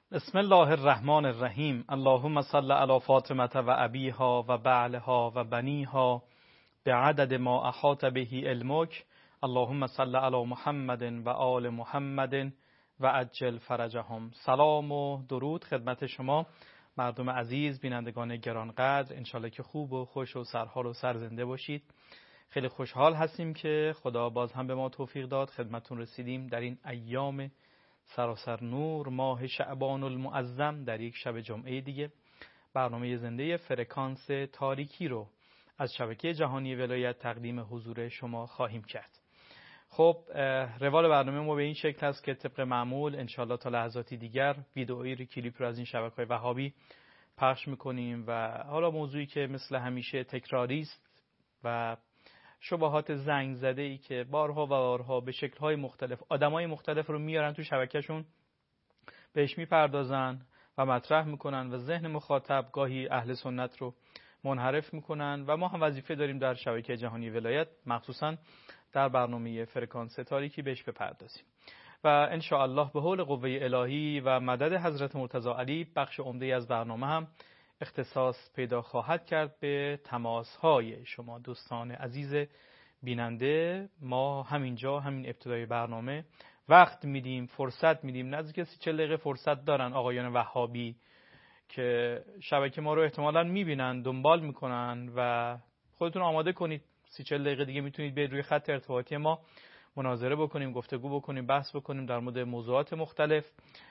بسم الله الرحمن الرحیم. اللهم صل علی فاطمه و ابیها و بعلها و بنیها بعدد ما احاط به علمک. اللهم صل علی محمد و آل محمد و عجل فرجهم. سلام و درود خدمت شما مردم عزیز، بینندگان گرانقدر. انشالله که خوب و خوش و سرحال و سرزنده باشید. خیلی خوشحال هستیم که خدا باز هم به ما توفیق داد خدمتون رسیدیم در این ایام سراسر نور ماه شعبان المعظم در یک شب جمعه دیگه. برنامه زنده فرکانس تاریکی رو از شبکه جهانی ولایت تقدیم حضور شما خواهیم کرد. خب روال برنامه ما به این شکل است که طبق معمول انشالله تا لحظاتی دیگر ویدئویی رو کلیپ رو از این شبکه‌های وهابی پخش میکنیم و حالا موضوعی که مثل همیشه تکراری است و شبهات زنگ زده ای که بارها و بارها به شکل‌های مختلف آدمای مختلف رو میارن تو شبکه‌شون بهش میپردازن و مطرح میکنن و ذهن مخاطب گاهی اهل سنت رو منحرف میکنن و ما هم وظیفه داریم در شبکه جهانی ولایت مخصوصاً در برنامه فرکانس تاریکی بهش بپردازیم و ان شاء الله به حول قوه الهی و مدد حضرت مرتضی علی بخش عمده از برنامه هم اختصاص پیدا خواهد کرد به تماس‌های شما دوستان عزیز بیننده. ما همینجا همین ابتدای برنامه وقت میدیم، فرصت میدیم. نزدیک 40 دقیقه فرصت دارن آقایان وهابی که شبکه ما رو احتمالاً میبینن، دنبال میکنن و خودتون آماده کنید 40 دقیقه دیگه میتونید برید روی خط ارتباطی ما مناظره بکنیم، گفتگو بکنیم، بحث بکنیم در مورد موضوعات مختلف.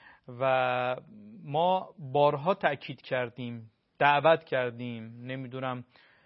و ما بارها تأکید کردیم، دعوت کردیم، نمیدونم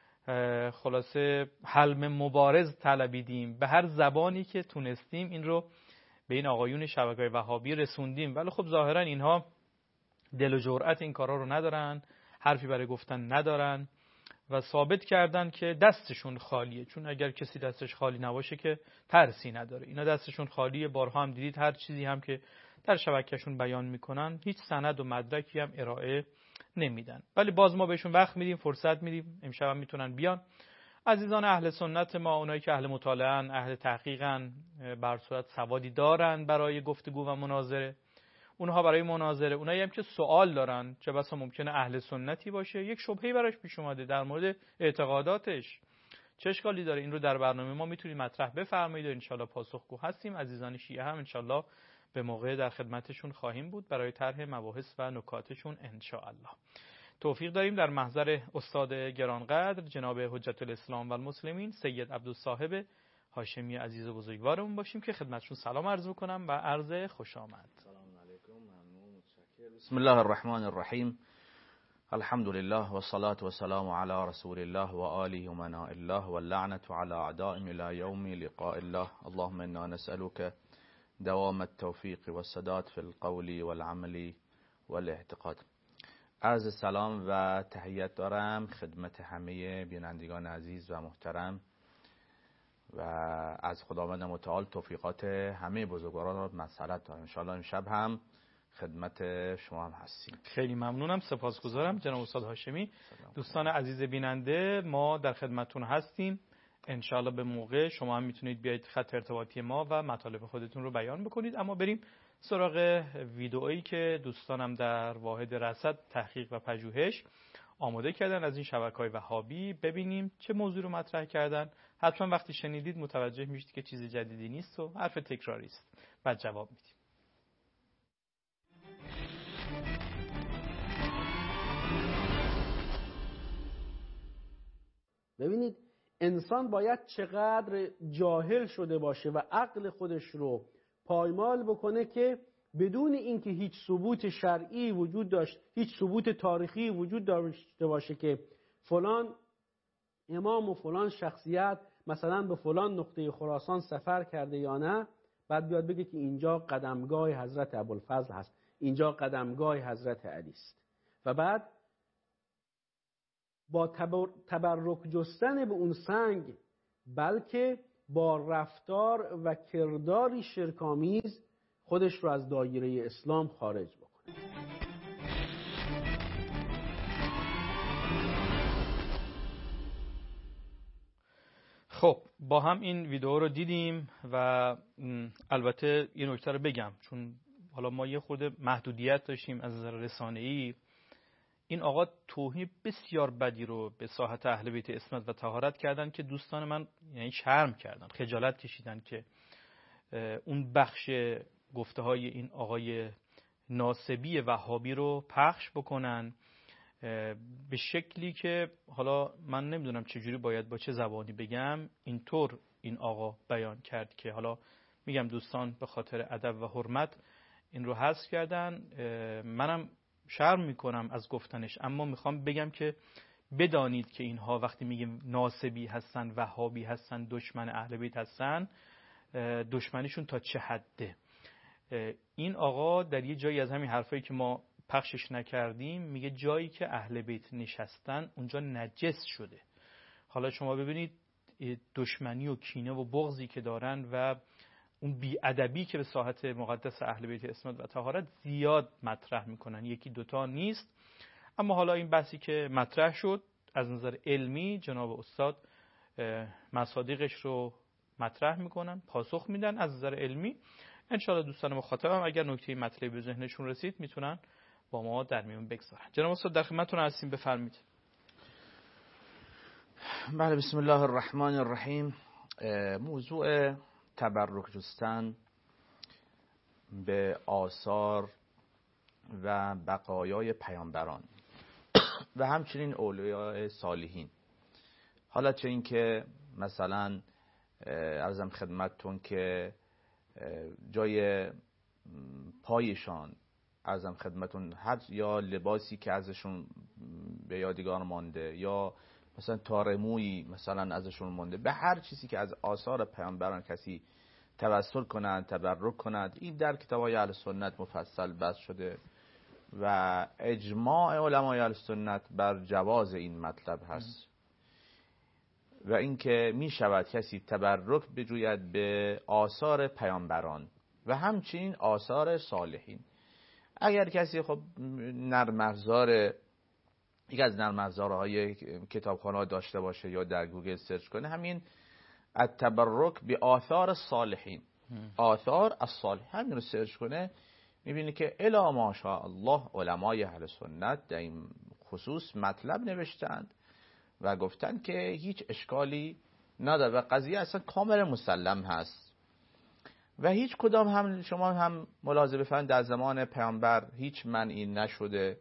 خلاصه حلم مبارز طلبیدیم، به هر زبانی که تونستیم این رو به این آقایون شبکه‌های وهابی رسوندیم، ولی خب ظاهرا اینها دل و جرأت این کارا رو ندارن، حرفی برای گفتن ندارن و ثابت کردن که دستشون خالیه. چون اگر کسی دستش خالی نباشه که ترسی نداره. اینا دستشون خالیه. بارها هم دیدید هر چیزی هم که در شبکهشون بیان میکنن هیچ سند و مدرکی هم ارائه نمیدن، ولی باز ما بهشون وقت میدیم، فرصت میدیم. امشب هم میتونن بیان. عزیزان اهل سنت ما، اونایی که اهل مطالعه‌ان، اهل تحقیقن، بر صورت سوادی دارن برای گفتگو و مناظره، اونها برای مناظره، اونایی هم که سوال دارن، چه بسا ممکنه اهل سنتی باشه یک شبهه‌ای براش پیش اومده در مورد اعتقاداتش، چه اشکالی داره؟ این رو در برنامه ما میتونید مطرح بفرمایید و انشالله پاسخگو هستیم. عزیزان شیعه هم انشالله به موقع در خدمتشون خواهیم بود برای طرح مباحث و نکاتشون انشاءالله. توفیق داریم در محضر استاد گرانقدر جناب حجت الاسلام و المسلمین سید عبدالصاحب هاشمی عزیز و بزرگوارمون باشیم که خدمتشون سلام عرض بکنم و عرض خوش آمد. سلام علیکم، ممنون، متشکرم. بسم الله الرحمن الرحیم. الحمد لله و الصلاة و السلام علی رسول الله و آله و من الله و اللعنة علی اعدائهم الی یوم لقاء الله. اللهم انا نسألك دوام التوفیق و السداد فی القول والعمل والاعتقاد. عرض سلام و تحیت دارم خدمت همه بینندگان عزیز و محترم و از خداوند متعال توفیقات همه بزرگواران را مسئلت دارم. انشاءالله امشب هم خدمت شما هم هستیم. خیلی ممنونم، سپاسگزارم جناب استاد هاشمی. دوستان عزیز بیننده، ما در خدمتتون هستیم. انشاءالله به موقع شما هم میتونید بیاید خط ارتباطی ما و مطالب خودتون رو بیان بکنید. اما بریم سراغ ویدئویی که دوستانم در واحد رصد تحقیق و پژوهش آماده کردن از این شبکه‌های وهابی. ببینیم چه موضوع رو مطرح کردن. حتما وقتی شنیدید متوجه میشید که چیز جدیدی نیست و حرف تکراری است. بعد جواب میدیم. ببینید انسان باید چقدر جاهل شده باشه و عقل خودش رو پایمال بکنه که بدون اینکه هیچ ثبوت شرعی وجود داشت، هیچ ثبوت تاریخی وجود داشته باشه که فلان امام و فلان شخصیت مثلا به فلان نقطه خراسان سفر کرده یا نه، بعد بیاد بگه که اینجا قدمگاه حضرت ابوالفضل هست، اینجا قدمگاه حضرت علی است و بعد با تبرک جستن به اون سنگ بلکه با رفتار و کرداری شرک‌آمیز خودش رو از دایره اسلام خارج بکنه. خب با هم این ویدیو رو دیدیم و البته این نکته رو بگم چون حالا ما یه خورده محدودیت داشتیم از نظر رسانه‌ای. این آقا توهین بسیار بدی رو به ساحت اهل بیت عصمت و طهارت کردن که دوستان من یعنی شرم کردن، خجالت کشیدن که اون بخش گفته های این آقای ناصبی وهابی رو پخش بکنن به شکلی که حالا من نمیدونم چجوری باید با چه زبانی بگم. اینطور این آقا بیان کرد که حالا میگم دوستان به خاطر ادب و حرمت این رو حذف کردن. منم شرم میکنم از گفتنش، اما میخوام بگم که بدانید که اینها وقتی میگیم ناصبی هستن، وهابی هستن، دشمن اهل بیت هستن، دشمنیشون تا چه حده. این آقا در یه جایی از همین حرفایی که ما پخشش نکردیم میگه جایی که اهل بیت نشستن اونجا نجس شده. حالا شما ببینید دشمنی و کینه و بغضی که دارن و اون بی‌ادبی که به ساحت مقدس اهل بیت عصمت و طهارت زیاد مطرح میکنن، یکی دوتا نیست. اما حالا این بحثی که مطرح شد از نظر علمی جناب استاد مصادیقش رو مطرح میکنن، پاسخ میدن از نظر علمی. انشاءالله دوستان مخاطبم اگر نکته مطلبی به ذهنشون رسید میتونن با ما در میون بگذارن. جناب استاد در خدمتتون هستیم، بفرمایید. بله، بسم الله الرحمن الرحیم. موضوع تبرک جستن به آثار و بقایای پیامبران و همچنین اولیاء صالحین. حالا چه این که مثلا عرضم خدمتتون که جای پایشان، عرضم خدمتتون هر یا لباسی که ازشون به یادگار مانده یا مثلا تارمویی مثلا ازشون مانده، به هر چیزی که از آثار پیامبران کسی توسل کنند، تبرک کنند، این در کتاب‌های اهل سنت مفصل بحث شده و اجماع علمای اهل سنت بر جواز این مطلب هست و اینکه می شود کسی تبرک بجوید به آثار پیامبران و همچنین آثار صالحین. اگر کسی خب نرم افزار یک از نرم افزارهای کتابخانه‌ها داشته باشه یا در گوگل سرچ کنه همین التبرک به آثار صالحین، آثار الصالح، همین رو سرچ کنه، میبینی که الا ماشاء الله علمای اهل سنت در این خصوص مطلب نوشتند و گفتن که هیچ اشکالی نداره و قضیه اصلا کامل مسلم هست و هیچ کدام هم شما هم ملاحظه بفرمایید در زمان پیامبر هیچ منعی نشده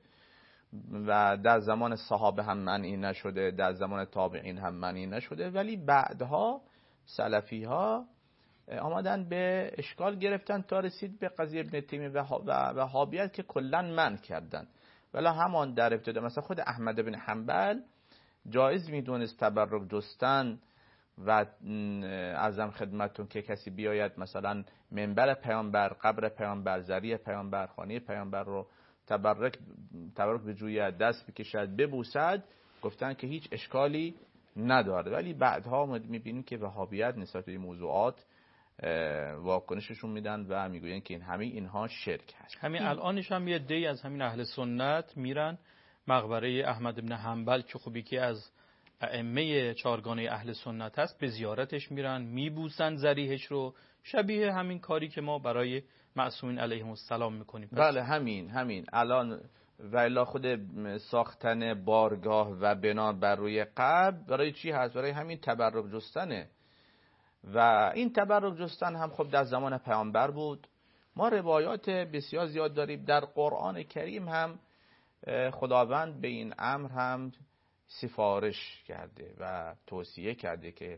و در زمان صحابه هم منعی نشده، در زمان تابعین هم منعی نشده، ولی بعدها سلفی ها آمدن به اشکال گرفتن تا رسید به قضیه ابن تیمیه و وهابیت که کلا منع کردن. ولی همان در ابتدا مثلا خود احمد بن حنبل جایز میدونست تبرک جستن و عرضم خدمتتون که کسی بیاید مثلا منبر پیامبر، قبر پیامبر، ذریع پیامبر، خانه پیامبر رو تبرک به جوی دست بکشد، ببوسد، گفتن که هیچ اشکالی نداره. ولی بعدها میبینیم که وهابیت نسبت به این موضوعات واکنششون میدن و میگوین که اینها شرک هست. همین الانش هم یه عده‌ای از همین اهل سنت میرن مقبره احمد بن حنبل که خب یکی از ائمه چهارگانه اهل سنت هست، به زیارتش میرن، میبوسن ذریحش رو، شبیه همین کاری که ما برای معصومین علیهم السلام میکنیم. بله همین الان و الا خود ساختن بارگاه و بنا بر روی قبر برای چی هست؟ برای همین تبرک جستنه و این تبرک جستن هم خب در زمان پیامبر بود. ما روایات بسیار زیاد داریم، در قرآن کریم هم خداوند به این امر هم سفارش کرده و توصیه کرده که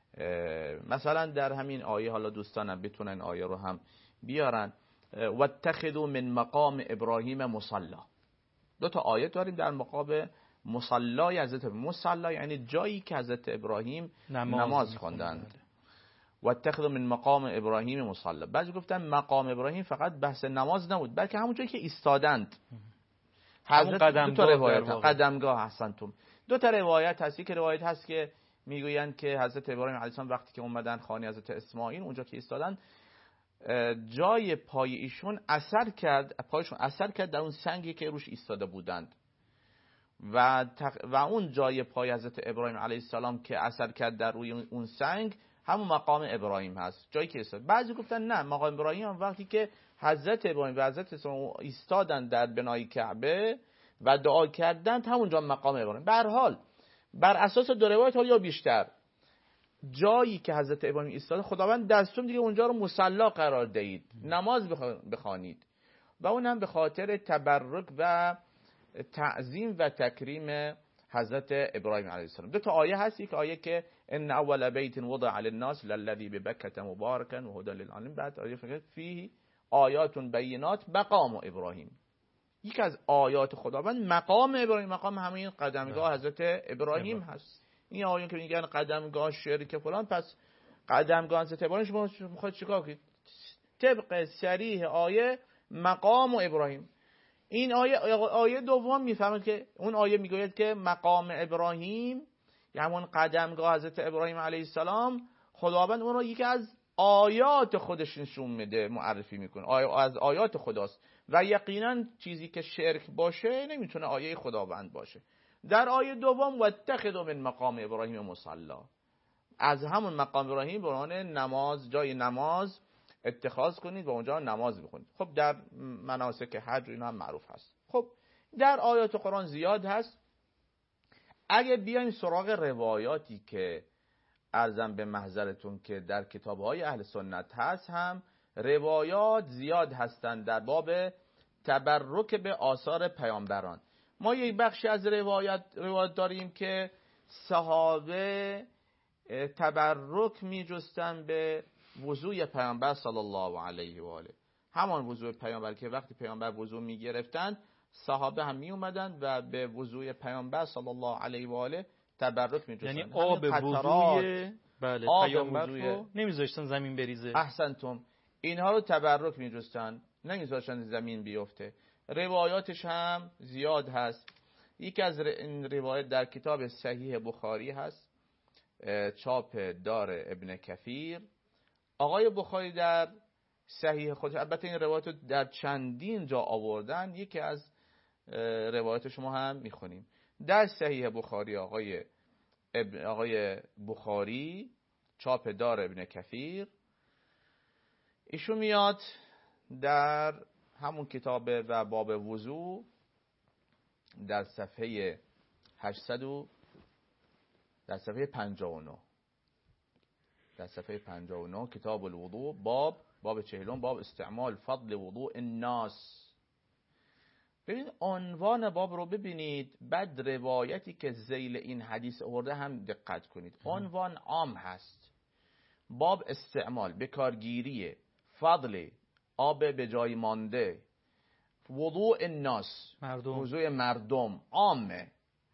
مثلا در همین آیه، حالا دوستانم بتونن آیه رو هم بیارن، واتخذوا من مقام ابراهیم مصلا. دو تا آیه داریم در مقام مصلای حضرت، مصلا یعنی جایی که حضرت ابراهیم نماز خواندند. واتخذوا من مقام ابراهیم مصلا. بعضی گفتن مقام ابراهیم فقط بحث نماز نبود، بلکه همون جایی که ایستادند. حضرت دو تا روایت قدمگاه حسنتم. دو تا روایت هست. که روایت هست که میگویند که حضرت ابراهیم علیه السلام وقتی که اومدن خانه حضرت اسماعیل، اونجا که ایستادن، جای پای ایشون اثر کرد، پایشون اثر کرد در اون سنگی که روش ایستاده بودند و اون جای پای حضرت ابراهیم علیه السلام که اثر کرد در روی اون سنگ همون مقام ابراهیم هست، جایی که ایستاد. بعضی گفتن نه، مقام ابراهیم هم وقتی که حضرت ابراهیم و حضرت اسماعیل ایستادن در بنای کعبه و دعا کردند، همونجا مقام ابراهیم. به هر حال بر اساس دو روایت یا بیشتر، جایی که حضرت ابراهیم ایستاده خداوند دستور دیگه اونجا رو مصلا قرار دهید، نماز بخوانید، و اون هم به خاطر تبرک و تعظیم و تکریم حضرت ابراهیم علیه السلام. دو تا آیه هست، یک آیه که ان اول بیت وضع للناس للذی ببکة مبارکا و هدی للعالمین، بعد آیه فیه آیات بینات مقام ابراهیم. یکی از آیات خداوند مقام ابراهیم، مقام همین قدمگاه حضرت ابراهیم هست. این آیه که میگن قدمگاه شرک فلان، پس قدمگاه حضرت ابراهیم شما میخواید چیکار کنید؟ طبق صریح آیه مقام ابراهیم. این آیه دوم میفهمید که اون آیه میگوید که مقام ابراهیم یعنی همون قدمگاه حضرت ابراهیم علیه السلام، خداوند اون رو یکی از آیات خودش نشون میده، معرفی میکنه، از آیات خداست و یقینا چیزی که شرک باشه نمیتونه آیه خداوند باشه. در آیه دوم واتخذوا من مقام ابراهیم مصلا، از همون مقام ابراهیم برای نماز، جای نماز اتخاذ کنید و اونجا نماز بخونید. خب در مناسک حج اینا هم معروف هست. خب در آیات قرآن زیاد هست. اگه بیایم سراغ روایاتی که عرضم به محضرتون که در کتاب‌های اهل سنت هست، هم روایات زیاد هستند در باب تبرک به آثار پیامبران. ما یک بخشی از روایات داریم که صحابه تبرک می‌جستند به وضوء پیامبر صلی الله علیه و آله، همان وضوء پیامبر که وقتی پیامبر وضوء می‌گرفتند صحابه هم میومدن و به وضوء پیامبر صلی الله علیه و آله تبرک می‌جستند. یعنی آب وضوء بله پیامبر رو نمیذاشتن زمین بریزه. احسنتم. اینها رو تبرک می‌جستند، نمیذاشتن زمین بیفته. روایاتش هم زیاد هست. یکی از این روایت در کتاب صحیح بخاری هست، چاپ دار ابن کثیر. آقای بخاری در صحیح خودش، البته این روایت رو در چندین جا آوردن، یکی از روایت شما هم میخونیم. در صحیح بخاری آقای بخاری چاپ دار ابن کثیر، ایشون میاد در همون کتاب و باب وضو در صفحه 59 در صفحه 59 کتاب الوضوء باب 40 باب استعمال فضل وضوء الناس. ببین عنوان باب رو ببینید، بعد روایتی که ذیل این حدیث آورده هم دقت کنید. عنوان عام هست، باب استعمال بکارگیری فضل آب به جای مانده، وضوء الناس وضوء مردم عامه.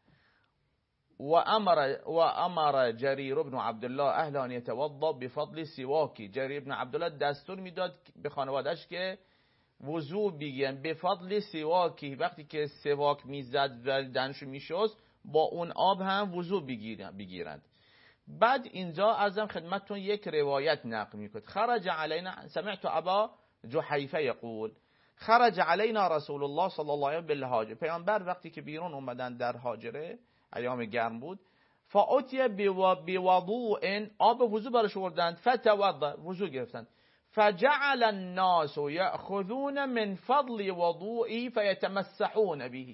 و امر جریر بن عبدالله اهل ان یتوضا بفضل سواکی. جریر بن عبدالله دستور میداد به خانواده‌اش که وضو بگیرن به فضل سواکی، وقتی که سواک میزد و دهنشو میشست با اون آب هم وضو بگیرند. بعد اینجا ازم خدمتتون یک روایت نقل میکنه. خرج علینا، سمعت ابا جحیفه یقول خرج علینا رسول الله صلی الله علیه و بالهاجر. پیامبر وقتی که بیرون اومدن در هاجره، ایام گرم بود، فاوتی بوضوء، آب وضو برش آوردند، فتوضا، وضو گرفتند، فجعل الناس یأخذون من فضل وضوئی فیتمسحون به.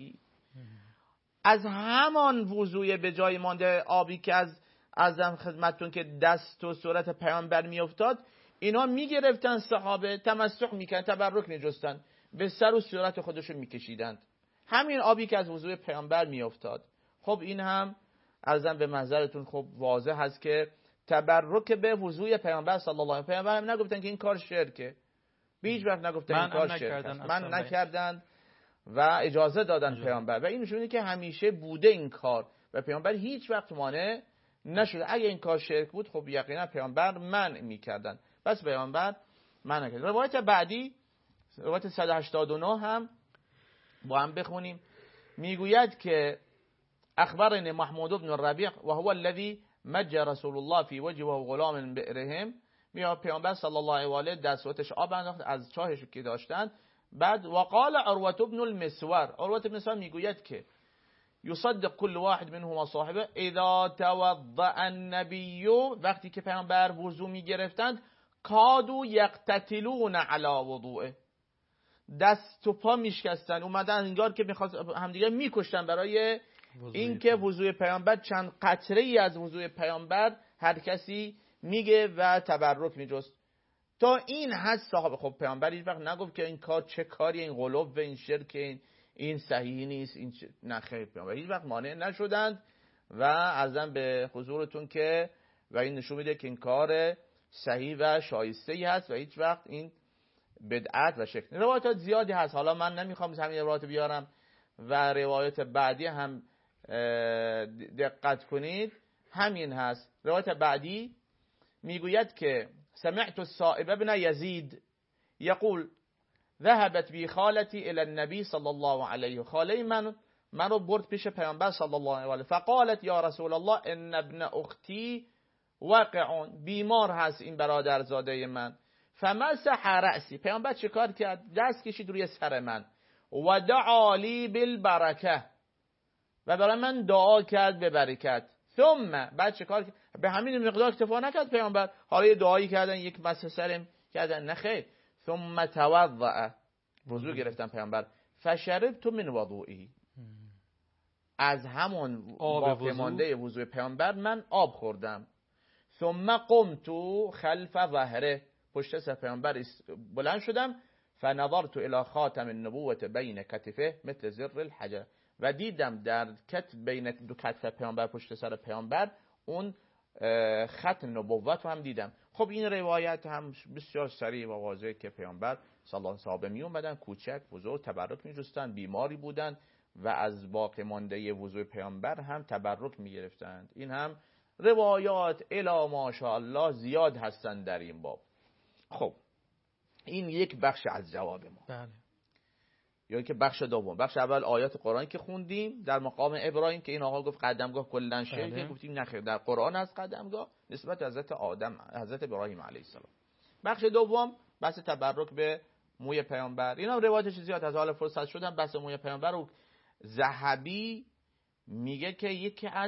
از همان وضوی به جای مانده آبی که ازم خدمتتون که دست و صورت پیامبر میافتاد، اینا میگرفتن، صحابه تمسح میکردن، تبرک میجستن، به سر و صورت خودشون میکشیدند، همین آبی که از وضوی پیامبر میافتاد. خب این هم ازم به محضرتون خب واضح هست که تبرک به وضوی پیامبر صلی الله علیه و پیامبر هم نگفتن که این کار شرکه، به هیچ وقت نگفتن این کار شرک است، من نکردند و اجازه دادن پیامبر، و این نشونه که همیشه بوده این کار و پیامبر هیچ وقت مانع نشده. اگه این کار شرک بود خب یقینا پیامبر منع میکردن، بس پیامبر منع کرد. روایت بعدی، روایت 189 هم با هم بخونیم. میگوید که اخبرني محمود بن الربيع وهو الذي مج رسول الله في وجهه غلام من بئرهم. میاد پیامبر صلی الله علیه و آله دستش آب انداخت از چاهش که داشتن. بعد وقال عروة بن المسور، عروة بن المسور میگوید که یصدق کل واحد منهما صاحبه اذا توضأ النبی، وقتی که پیامبر وضو میگرفتند کادو یقتتلون علی وضوئه، دست و پا میشکستن، اومدن انگار که میخواست همدیگه میکشتن برای اینکه وضوء پیامبر چند قطره ای از وضوء پیامبر هر کسی میگه و تبرک میجست. تا این هست صاحب. خب پیامبر هیچ وقت نگفت که این کار چه کاری، این قلوب و این شرک، این صحیح نیست، این نه خیر، پیامبر هیچ وقت مانع نشدند و عرضم به حضورتون که و این نشون میده که این کار صحیح و شایسته ای هست و هیچ وقت این بدعت و شرک. روایات زیادی هست، حالا من نمیخوام همین روایات بیارم و روایات بعدی هم دقت کنید همین هست. روایت بعدی میگوید که سمعت السائب ابن یزید یقول ذهبت بی خالتی الى النبی صلی الله علیه، خاله من رو برد پیش پیامبر صلی الله علیه فقالت یا رسول الله ان ابن اختی واقعون، بیمار هست این برادرزاده من. فمسح رأسی، پیامبر چه کار کرد؟ دست کشید روی سر من و دعا لی بالبرکه، و برای من دعا کرد به برکت. ثم بعد چه کار کرد؟ به همین مقدار اکتفا نکرد پیامبر، حالا یه دعایی کردن، یک مسح سرم کردن، نه خیر. ثم توضأ، وضو گرفتن پیامبر. فشربت من وضوئی، از همون باقی مانده وضو پیامبر من آب خوردم. ثم قمت خلف ظهره، پشت سر پیامبر بلند شدم. فنظرت الى خاتم النبوة بین کتفه مثل زر الحجر، و دیدم در بین دو کتف پیامبر پشت سر پیامبر اون ختم نبوت رو هم دیدم. خب این روایت هم بسیار صریح و واضحه که پیامبر صلی الله علیه و آله می اومدن کوچک وضو تبرک می‌جستن، بیماری بودن و از باقی مانده وضو پیامبر هم تبرک می‌گرفتند. این هم روایات الی ماشاءالله زیاد هستند در این باب. خب این یک بخش از جواب ما. بله. یا که بخش دوم، بخش اول آیات قرآن که خوندیم در مقام ابراهیم که این آقا گفت قدمگاه کلا شرکه، گفتیم نخیر، در قرآن از قدمگاه نسبت حضرت آدم، حضرت ابراهیم علیه السلام. بخش دوم بحث تبرک به موی پیامبر. اینا روایتش زیاد از حال فرصت شدن بحث موی پیامبر. و ذهبی میگه که یکی از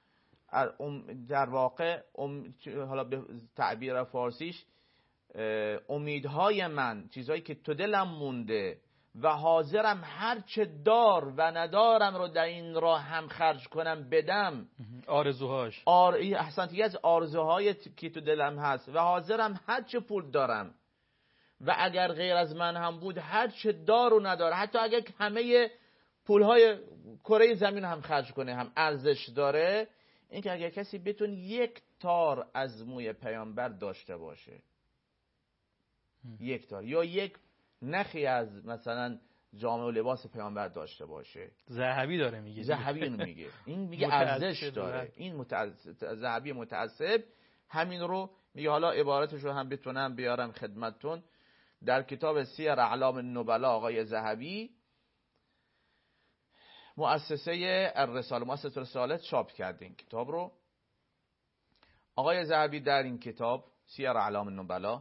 در واقع حالا به تعبیر فارسیش امیدهای من، چیزایی که تو دلم مونده و حاضرم هر چه دار و ندارم رو در این راه هم خرج کنم بدم، آرزوهاش احسنتی از آرزوهای که تو دلم هست و حاضرم هر چه پول دارم و اگر غیر از من هم بود هر چه دار و نداره، حتی اگر همه پولهای کره زمین هم خرج کنه هم ارزش داره، این که اگر کسی بتونه یک تار از موی پیامبر داشته باشه، یک تار یا یک نخی از مثلا جامه و لباس پیامبر داشته باشه. ذهبی داره میگه، ذهبی اینو میگه، این میگه ارزش داره. این ذهبی متعصب همین رو میگه. حالا عبارتش رو هم بتونم بیارم خدمتتون. در کتاب سیر اعلام النبلا آقای ذهبی، مؤسسه الرساله، مؤسسه رسالت چاپ کرده این کتاب رو. آقای ذهبی در این کتاب سیر اعلام النبلا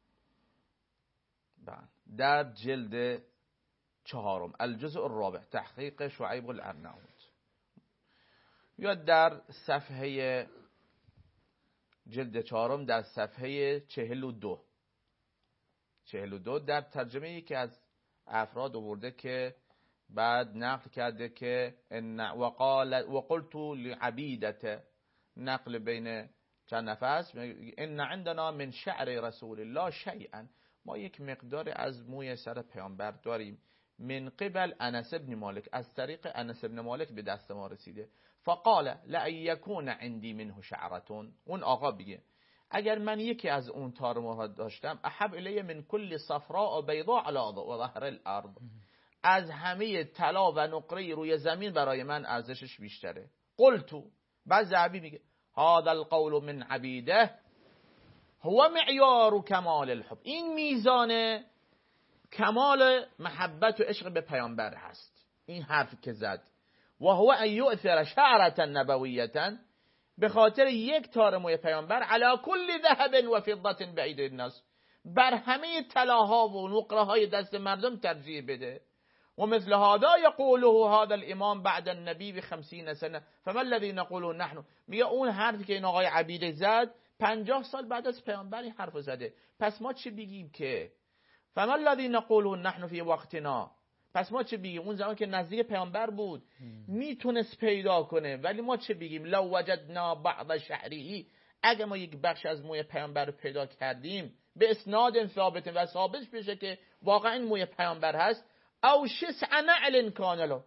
در جلد 4 الجزء الرابع تحقیق شعیب الارناؤوط، یا در صفحه جلد 4 در صفحه 42 در ترجمه یکی از افراد آورده که بعد نقل کرده که وقلت لعبیدته، نقل بین چند نفس، ان عندنا من شعر رسول الله شیئا، ما یک مقدار از موی سر پیامبر داریم، من قبل انس بن مالک، از طریق انس بن مالک به دست ما رسیده. فقال لأن یکون عندی منه شعرتون، اون آقا بگه اگر من یکی از اون تار موها داشتم، احب الی من کل صفراء و بیضاء علی ظهر الارض، از همه طلا و نقره روی زمین برای من ارزشش بیشتره. قلتو، بعد ذهبی میگه هذا القول من عبیده هو معیار کمال الحب، این میزان کمال محبت و عشق به پیامبر هست. این حرف که زد و هو ان یؤثر شعرة نبویة، به خاطر یک تار موی پیامبر، علی کل ذهب و فضة بعید الناس، بر همه طلاها و نقره های دست مردم ترجیح بده. ومثل هذا يقوله هذا الامام بعد النبی ب50 سنه فما الذي نقوله نحن. میگه اون حرفی که این آقای عبیده زد 50 سال بعد از پیامبر این حرفو زده، پس ما چه بگیم که فما الذي نقوله نحن فی وقتنا، پس ما چه بگیم اون زمان که نزدیک پیامبر بود میتونست پیدا کنه، ولی ما چه بگیم لو وجدنا بعض شعره، اگه ما یک بخش از موی پیامبر رو پیدا کردیم به اسناد ثابت و ثابت بشه که واقعا این موی پیامبر هست، او شسع نعل کان له،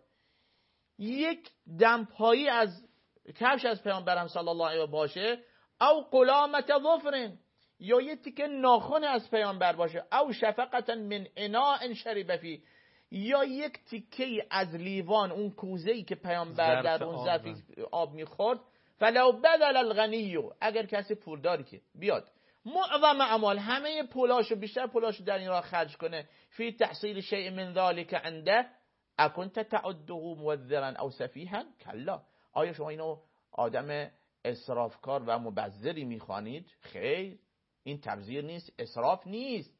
یک دمپایی از کفش از پیامبرم صلی الله علیه و باشه، او قلامت ظفر، یا یک تیکه ناخن از پیامبر باشه، او شفقتا من اناء شرب فی، یا یک تیکه از لیوان اون کوزه‌ای که پیامبر در اون ظرف آب میخورد، فلو بذل الغنی، اگر کسی پولداری که بیاد معظم اموال همه پولاشو بیشتر پولاشو در این راه خرج کنه، فی تحصیل شیء من ذلك عنده اکنت تعده موذرا او سفیها کلا، آیا شما اینو آدم اسرافکار و مبذری میخوانید؟ خیر، این تبذیر نیست، اسراف نیست.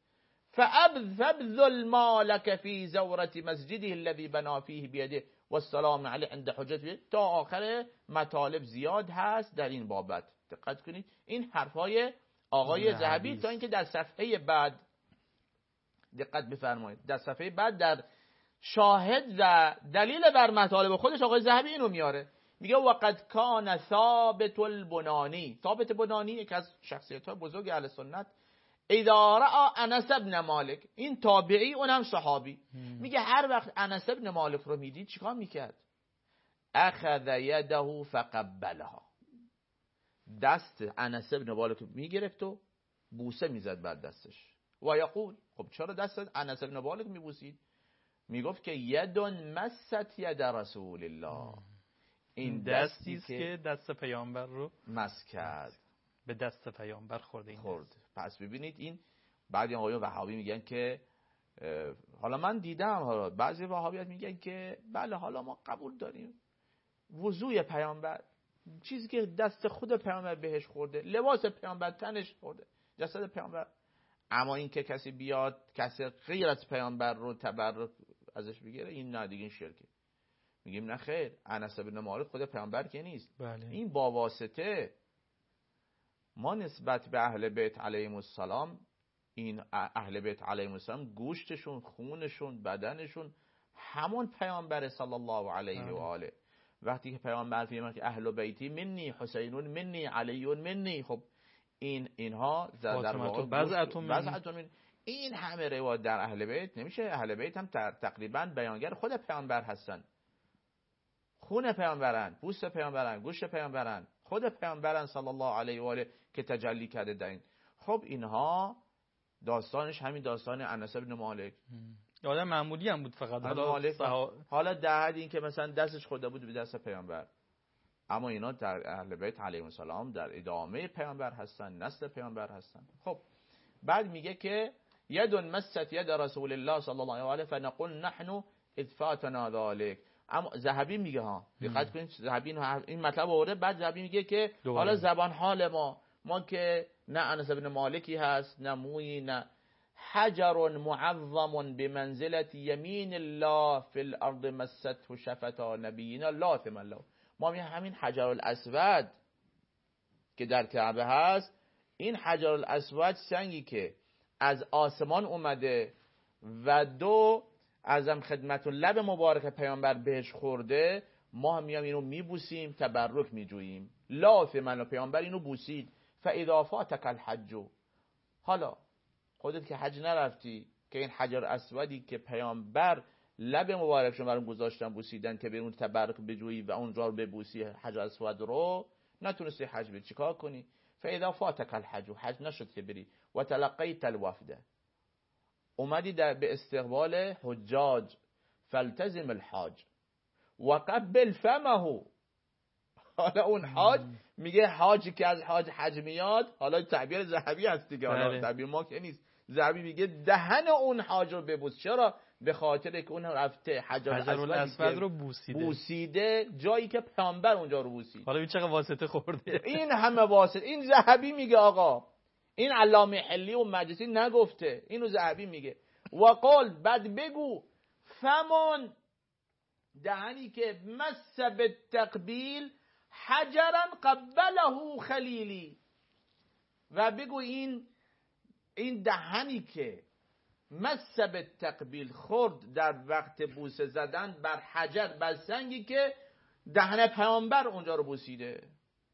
فابذل مالك فی زورة مسجده الذي بنا فيه بیده والسلام علیه عند حجته، تا آخر مطالب زیاد هست در این بابت. دقت کنید این حرفای آقای ذهبی، تا اینکه در صفحه بعد دقت بفرمایید، در صفحه بعد در شاهد و دلیل بر مطالب خودش آقای ذهبی اینو میاره، میگه وقد کان ثابت البنانی، ثابت بنانی یک از شخصیت‌های بزرگ اهل سنت، اذا رأى انس بن مالک، این تابعی اونم صحابی، میگه هر وقت انس بن مالک رو میدید چیکار میکرد؟ اخذ یده فقبلها، دست انس بن مالک میگرفت و بوسه میزد بر دستش و یقول، خب چرا دست انس بن مالک میبوسید؟ میگفت که یدون مست ید رسول الله، این دستی که دست پیامبر رو مس کرد، به دست پیامبر خورد. پس ببینید این بعضی آقایون وهابی میگن که حالا من دیدم، حالا بعضی وهابیات میگن که بله حالا ما قبول داریم وضوی پیامبر، چیزی که دست خود پیامبر بهش خورده، لباس پیامبر تنش خورده، جسد پیامبر، اما این که کسی بیاد کسی غیر از پیامبر رو تبرک ازش بگیره، این نه دیگه، این شرکه. میگیم نه خیر، انس بن مالک خود پیامبر که نیست، بله. این با واسطه ما نسبت به اهل بیت علیهم السلام، این اهل بیت علیهم السلام گوشتشون، خونشون، بدنشون همون پیامبر صلی الله علیه و آله. وقتی که پیامبر فرمود که اهل بیتی منی، حسین منی، علی منی، خب اینها در واقع بضعة، این همه روایت در اهل بیت نمیشه. اهل بیت هم تقریبا بیانگر خود پیامبر هستن، خون پیامبرن، پوست پیامبرن، گوشت پیامبرن، خود پیامبرن صلی الله علیه و آله که تجلی کرده در این. خب اینها داستانش همین داستان انس بن مالک، آدم معمولی هم بود، فقط حالا در حد این که مثلا دستش خورده بود به دست پیامبر، اما اینا در اهل بیت علیهم السلام در ادامه پیامبر هستن، نسل پیامبر هستن. خب بعد میگه که ید مست ید رسول الله صلی الله علیه و آله فنقول نحن اذ فاتنا ذلك. اما ذهبی میگه ها، دقت کنید، ذهبی این مطلب آورده، بعد ذهبی میگه که حالا زبان حال ما که نه انس بن مالکی هست، نه مویی، نه حجر معظم بمنزلة یمین الله فی الارض مسته شفتا نبینا لاثم الله. ما میگه همین حجر الاسود که در کعبه هست، این حجر الاسود سنگی که از آسمان اومده و دو ازم خدمت لب مبارک پیامبر بهش خورده، ما هم میام اینو میبوسیم، تبرک میجوییم. لاثم الله، پیامبر اینو بوسید. فاذا فاتک الحج، حالا خودت که حج نرفتی که این حجر اسودی که پیامبر لب مبارکشون برام گذاشتن بوسیدن که به اون تبرک بجویی و اونجا رو ببوسی، حجر اسود رو نتونستی حج بری، چیکار کنی؟ فاذا فاتک الحج، حج نشد که بری، و تلقیت الوفد، اومدی به استقبال حجاج، فالتزم الحاج و قبل فمه. حالا اون حاج میگه حاجی که از حج میاد، حالا تعبیر ذهبی هست دیگه، حالا تعبیر ما که نیست، ذهبی میگه دهن اون حاج رو ببوس. چرا؟ به خاطر که اون رفته حجر الاسود رو بوسیده جایی که پیامبر اونجا رو بوسید. حالا این چقدر واسطه خورده، این همه واسطه. این ذهبی میگه آقا، این علامه حلی و مجلسی نگفته، اینو ذهبی میگه. و قال، بعد بگو فمن، دهنی که مس بالتقبیل حجرا قبله خلیلی، و بگو این دهنی که مس بالتقبیل خورد در وقت بوسه زدن بر حجر، بر سنگی که دهن پیامبر اونجا رو بوسیده.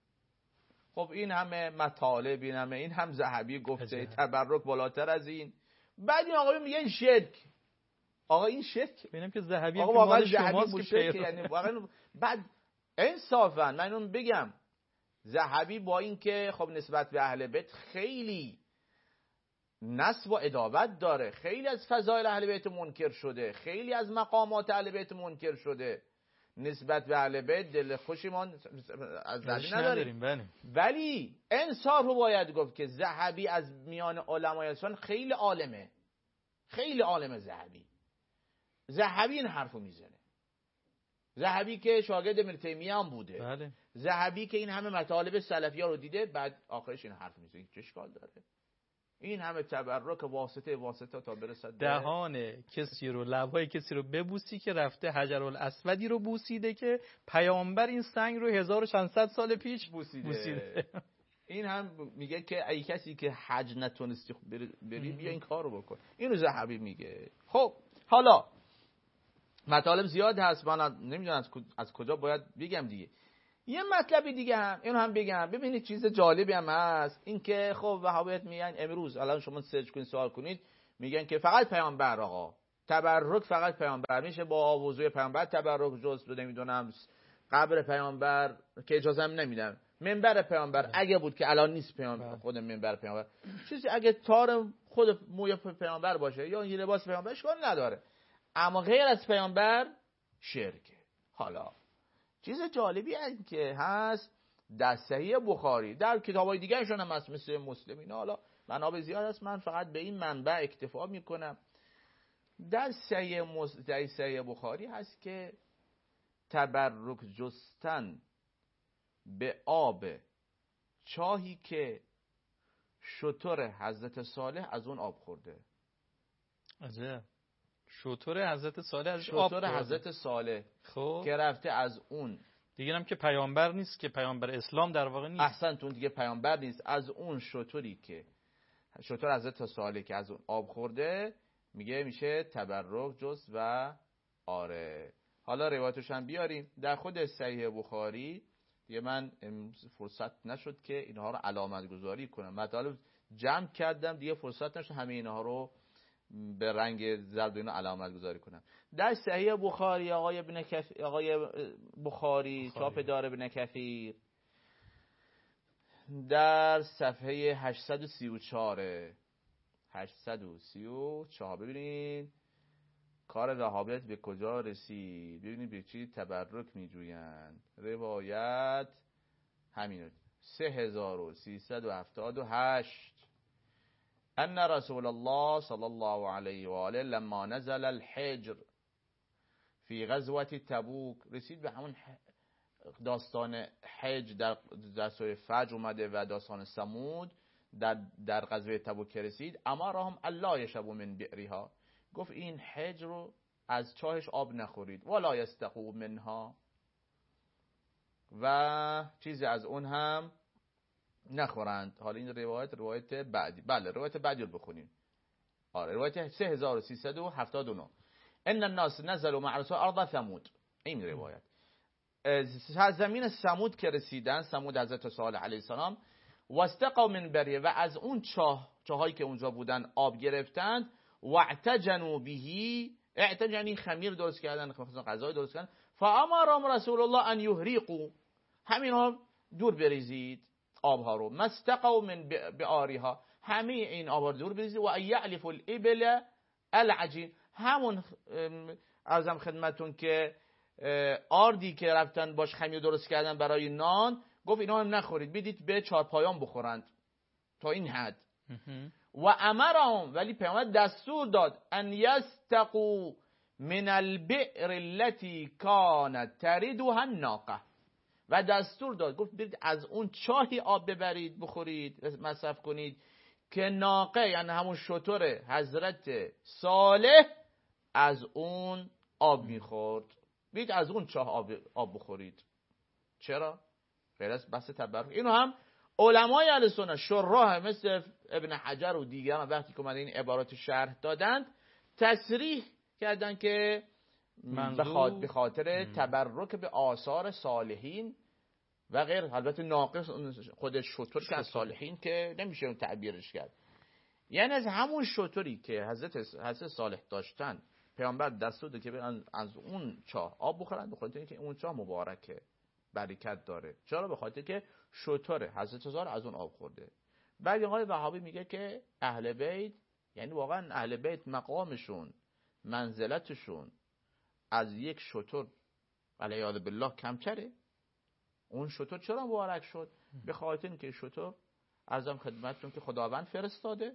خب این همه مطالب، این هم ذهبی گفته تبرک بالاتر از این. بعد این آقایون میگه این شرک. آقا این شرک، ببینم که ذهبی آقا که واقعا مال شماست که شرک، یعنی واقعا. بعد انصافا من اون بگم ذهبی با این که خب نسبت به اهل بیت خیلی نسب و ادابت داره، خیلی از فضایل اهل بیت منکر شده، خیلی از مقامات اهل بیت منکر شده، نسبت به اهل بیت دل خوشی ما از ذهبی نداریم. ولی انصاف رو باید گفت که ذهبی از میان علمای اسلام خیلی عالمه، خیلی عالمه. ذهبی این حرفو میزنه. ذهبی که شاگرد ابن تیمیه هم بوده. بله. ذهبی که این همه مطالب سلفی ها رو دیده، بعد آخرش این حرف میزنه. چه اشکال داره؟ این همه تبرک واسطه تا برسد دهان کسی رو، لبهای کسی رو ببوسی که رفته حجرالاسودی رو بوسیده که پیامبر این سنگ رو 1600 سال پیش بوسیده. این هم میگه که ای کسی که حج نتونستی بری بیا این کارو بکن. اینو ذهبی میگه. خب حالا مطالب زیاد هست، من نمیدونم از کجا باید بگم دیگه. یه مطلبی دیگه هم اینو هم بگم. ببینید چیز جالبی هم هست، این که خب وهابیت میگن امروز الان شما سرچ کنید سوال کنید، میگن که فقط پیامبر، آقا تبرک فقط پیامبر میشه، با وضوء پیامبر تبرک، جز نمیدونم قبر پیامبر که اجازه هم نمیدن، منبر پیامبر اگه بود که الان نیست پیامبر، خود منبر پیامبر چیزی اگه تار خود موی پیامبر باشه یا این لباس پیامبر اشکال نداره، اما غیر از پیامبر شرکه. حالا چیز جالبی این که هست در صحیح بخاری، در کتابای دیگه شون هم هست مثل مسلم اینا، حالا منابع زیاد هست، من فقط به این منبع اکتفا میکنم. در صحیح بخاری هست که تبرک جستن به آب چاهی که شتر حضرت صالح از اون آب خورده. عجب. شتر حضرت صالح از آب خورده. شتر حضرت صالح خب که رفته از اون دیگه، هم که پیامبر نیست، که پیامبر اسلام در واقع نیست. احسنتون، دیگه پیامبر نیست، از اون شتری که شتر حضرت صالح که از اون آب خورده میشه تبرک جز و آره. حالا روایتش هم بیاریم در خود صحیح بخاری. دیگه من فرصت نشد که اینها رو علامت گذاری کنم، مطالب جمع کردم دیگه فرصت نشد همه اینها رو به رنگ زرد و اینو علامت گذاری کنم. در صحیح بخاری آقای بخاری چاپ دار ابن کثیر در صفحه 834 ببینید کار وهابیت به کجا رسید، ببینید به چی تبرک میجویند. روایت همین 3378 ان رسول الله صلی الله علیه و آله لما نزل الحجر فی غزوه تبوک، رسید به همون داستان حج در سوره فجر اومده و داستان ثمود در غزوه تبوک رسید. امرهم الله یشربوا من بئرها، گفت این حج رو از چاهش آب نخورید، ولا یستقوا منها، و چیزی از اون هم نخورند. حالا این روایت بعدی، بله روایت بعدی رو بخونیم. آره روایت 3379 ان الناس نزلوا مع رسول ارض ثمود، این روایت زمین ثمود که رسیدن، ثمود حضرت صالح علیه السلام، واستقوا من بریه، و از اون چاهایی که اونجا بودن آب گرفتند، واعتجنوا به، اعتجنی خمیر درست کردن، غذای درست کردن، فامرهم رسول الله ان یهریقوا، همینها دور بریزید آبها رو، مستقوا من بآریها، همه این آبها دور بریزید، و یعلف الابل العجین، همون عرضم خدمتون که آردی که رفتن باش خمیر درست کردن برای نان، گفت اینا هم نخورید، بدید به چارپایان بخورند، تا این حد. و امرهم، ولی پیامبر دستور داد، ان یستقوا من البئر التي كانت تردها الناقه، و دستور داد گفت برید از اون چاهی آب ببرید بخورید مصرف کنید که ناقه، یعنی همون شتر حضرت صالح از اون آب میخورد، بیایید از اون چاه آب بخورید. چرا؟ غیر از بس تبرک. اینو هم علمای اهل سنت شراح مثل ابن حجر و دیگران وقتی که اومدن این عبارات شرح دادند تصریح کردن که به خاطر تبرک به آثار صالحین و غیر، البته ناقص خود شتر که از صالحین که نمیشه اون تعبیرش کرد، یعنی از همون شتری که حضرت صالح داشتن پیامبر دستور داد که از اون چاه آب بخورن، به خاطر اینکه اون چاه مبارکه، برکت داره. چرا؟ به خاطر که شتر حضرت صالح از اون آب خورده. بعد آقای وهابی میگه که اهل بیت، یعنی واقعا اهل بیت مقامشون، منزلتشون از یک شتر علیه بالله کمتره. اون شتر چرا مبارک شد؟ به خاطر اینکه شتر عرضم خدمتتون که خداوند فرستاده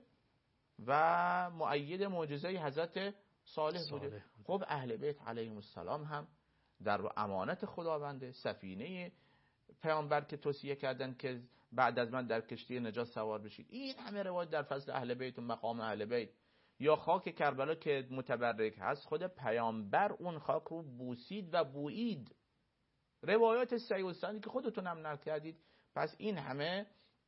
و مؤید معجزه حضرت صالح بوده. خب اهل بیت علیهم السلام هم در امانت خداونده، سفینه پیامبر که توصیه کردن که بعد از من در کشتی نجات سوار بشید. این همه روایت در فضل اهل بیت و مقام اهل بیت. یا خاک کربلا که متبرک هست، خود پیامبر اون خاک رو بوسید و بویید. روایات صحیح و سندی که خودتون هم نقل کردید. پس این همه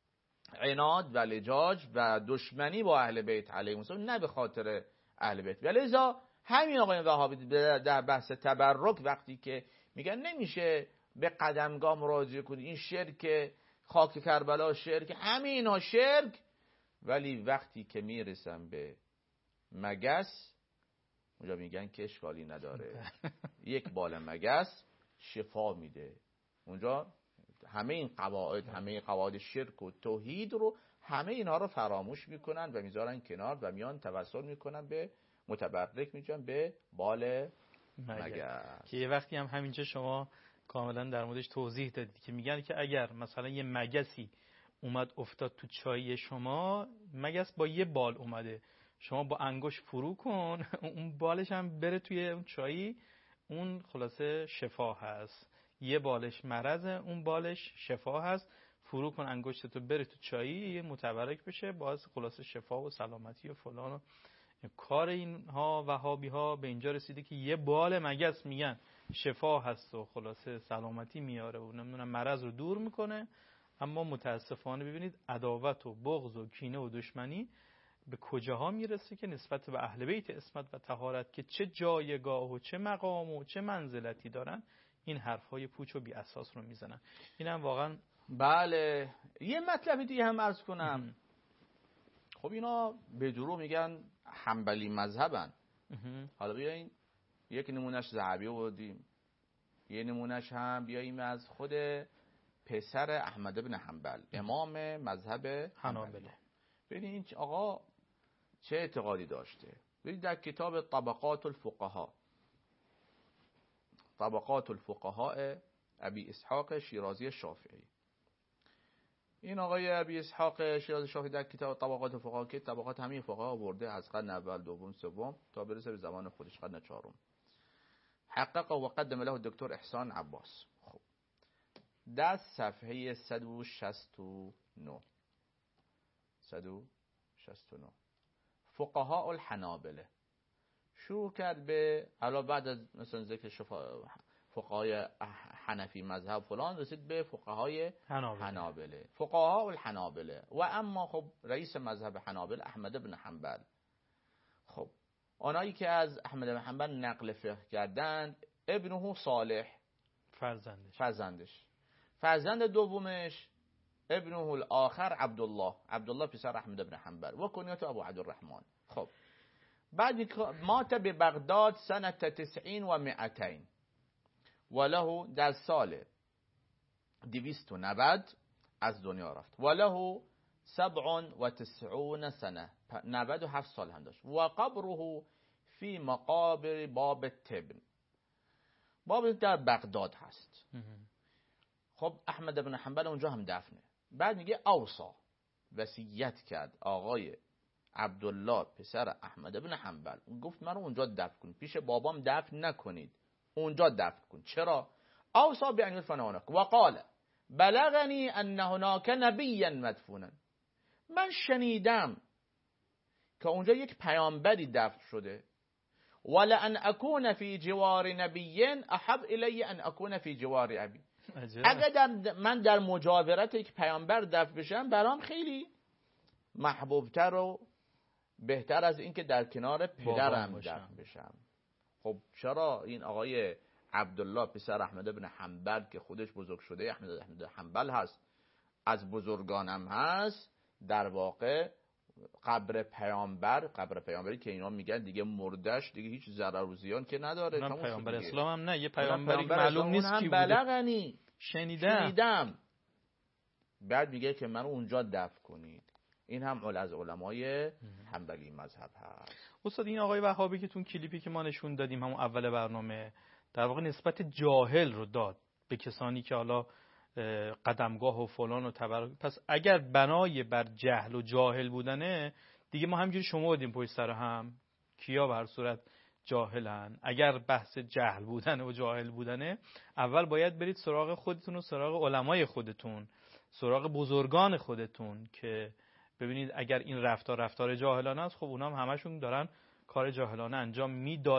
عناد و لجاج و دشمنی با اهل بیت علیهم السلام نه به خاطر اهل بیت. ولذا همین آقای وهابی در بحث تبرک وقتی که میگن نمیشه به قدمگاه مراجعه کنید، این شرک، خاک کربلا شرک، همه اینا شرک، ولی وقتی که میرسن به مگس اونجا میگن که اشکالی نداره. یک بال مگس شفا میده. اونجا همه این قواعد، همه قواعد شرک و توحید رو، همه اینها رو فراموش میکنن و میذارن کنار و میان توسل میکنن به متبرک، میشن به بال مگس. که یه وقتی هم همینجا شما کاملا در موردش توضیح دادید که میگن که اگر مثلا یه مگسی اومد افتاد تو چای شما، مگس با یه بال اومده، شما با انگشت فرو کن اون بالش هم بره توی اون چایی، اون خلاصه شفا هست. یه بالش مرضه، اون بالش شفا هست. فرو کن انگشتتو بره تو چایی متبرک بشه، باعث خلاصه شفا و سلامتی و فلان و کار اینها وهابی ها به اینجا رسیده که یه بال مگس میگن شفا هست و خلاصه سلامتی میاره و نمیدونم مرض رو دور میکنه. اما متاسفانه ببینید عداوت و بغض و کینه و دشمنی به کجاها میرسه که نسبت به اهل بیت عصمت و طهارت که چه جایگاه و چه مقام و چه منزلتی دارن، این حرفهای پوچ و بی اساس رو میزنن. اینم واقعا بله. یه مطلب دیگه هم عرض کنم. خب اینا به دروغ میگن حنبلی مذهبن. حالا بیاییم یک نمونهش ذهبی آوردیم، یه نمونهش هم بیاییم از خود پسر احمد بن حنبل، امام مذهب حنابلة. ببینید این آقا چه اعتقادی داشته. ببینید در کتاب طبقات الفقهاء ابی اسحاق شیرازی شافعی، این آقای ابی اسحاق شیرازی شافعی در کتاب طبقات الفقهاء که طبقات همین فقها آورده از قرن اول، دوم، سوم تا برسه به زمان خودش قرن چهارم، حقق و قدم له دکتر احسان عباس. خب در صفحه 169 فقهاء الحنابلة شروع کرد به علاوه بعد از مثلا ذکر فقهای حنفی مذهب فلان، رسید به فقهای حنابلة، فقهاء الحنابلة. و اما خب رئیس مذهب حنابلة احمد بن حنبل. خب آنایی که از احمد بن حنبل نقل فقه کردند، ابنه صالح فرزند دومش ابنه الاخر عبدالله پسر احمد بن حنبل و کنیت ابو عبدالرحمن. خب بعد مات به بغداد سنه 90 و 200 و له در سال 290 از دنیا رفت و له 97 سنه 97 سال هم داشت و قبره فی مقابر باب التبن، باب در بغداد هست. خب احمد بن حنبل اونجا هم دفنه. بعد میگه اوصا وصیت کرد آقای عبدالله پسر احمد بن حنبل، گفت منو اونجا دفن کن، پیش بابام دفن نکنید، اونجا دفن کن. چرا؟ اوصا بان یدفن هناک و قال بلغنی ان هناک نبیا مدفونا، من شنیدم که اونجا یک پیامبری دفن شده ولأن اكون فی جوار نبی احب الی ان اکون فی جوار ابی. اگر من در مجاورت یک پیامبر دفن بشم برام خیلی محبوبتر و بهتر از این که در کنار پدرم دفن بشم. خب چرا این آقای عبدالله پسر احمد بن حنبل که خودش بزرگ شده احمد حنبل هست، از بزرگانم هست، در واقع قبر پیامبری که اینا میگن دیگه مردش دیگه هیچ ضرر و زیان که نداره، اونم پیامبر اسلام هم نه، یه پیامبری معلوم نیست کی بوده، بلغنی شنیدم. بعد میگه که منو اونجا دفن کنید. این هم از علمای حنبلی مذهب هست. استاد این آقای وهابی که تون کلیپی که ما نشون دادیم همون اول برنامه در واقع نسبت جاهل رو داد به کسانی که حالا قدمگاه و فلان و تبر. پس اگر بنای بر جهل و جاهل بودنه دیگه ما همینجوری شما بودیم پشت سر هم، کیا به هر صورت جاهلن؟ اگر بحث جهل بودن و جاهل بودنه اول باید برید سراغ خودتون و سراغ علمای خودتون، سراغ بزرگان خودتون که ببینید اگر این رفتار جاهلانه است، خب اونام همشون دارن کار جاهلانه انجام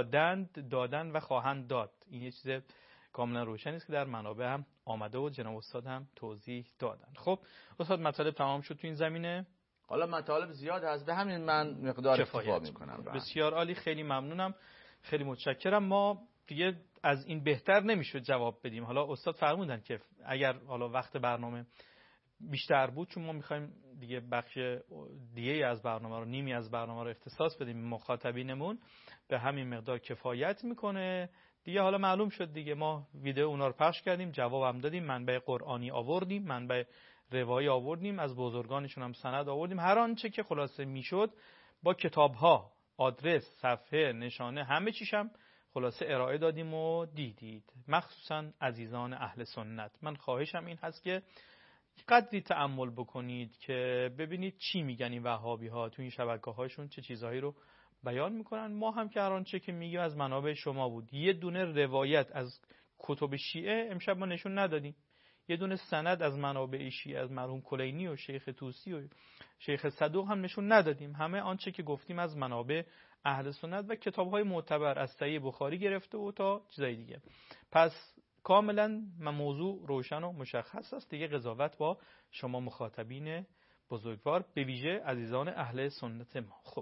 دادن و خواهند داد. این یه چیز کاملا روشن است که در منابع هم آمده و جناب استاد هم توضیح دادن. خب استاد مطالب تمام شد تو این زمینه؟ حالا مطالب زیاد هست، به همین من مقدار اکتفا میکنم. بسیار عالی، خیلی ممنونم، خیلی متشکرم. ما دیگه از این بهتر نمیشد جواب بدیم. حالا استاد فرمودن که اگر حالا وقت برنامه بیشتر بود، چون ما میخوایم دیگه بخش دیگه از برنامه رو، نیمی از برنامه رو اختصاص بدیم مخاطبینمون، به همین مقدار کفایت میکنه دیگه. حالا معلوم شد دیگه، ما ویدیو اونا رو پخش کردیم، جوابم دادیم، منبع قرآنی آوردیم، منبع روایی آوردیم، از بزرگانشون هم سند آوردیم، هر آنچه که خلاصه میشد با کتاب‌ها، آدرس، صفحه، نشانه، همه چیش هم خلاصه ارائه دادیم و دیدید. مخصوصا عزیزان اهل سنت، من خواهشم این هست که قدری تأمل بکنید که ببینید چی میگن این وهابی ها تو این شبکه‌هاشون، چه چیزهایی رو بیان میکنن. ما هم که هر آنچه که میگیم از منابع شما بود. یه دونه روایت از کتب شیعه امشب ما نشون ندادیم، یه دونه سند از منابع شیعه از مرحوم کلینی و شیخ طوسی و شیخ صدوق هم نشون ندادیم. همه آنچه که گفتیم از منابع اهل سنت و کتاب‌های معتبر از صحیح بخاری گرفته و تا چیزای دیگه. پس کاملا موضوع روشن و مشخص است دیگه. قضاوت با شما مخاطبین بزرگوار، به ویژه عزیزان اهل سنت ما. خب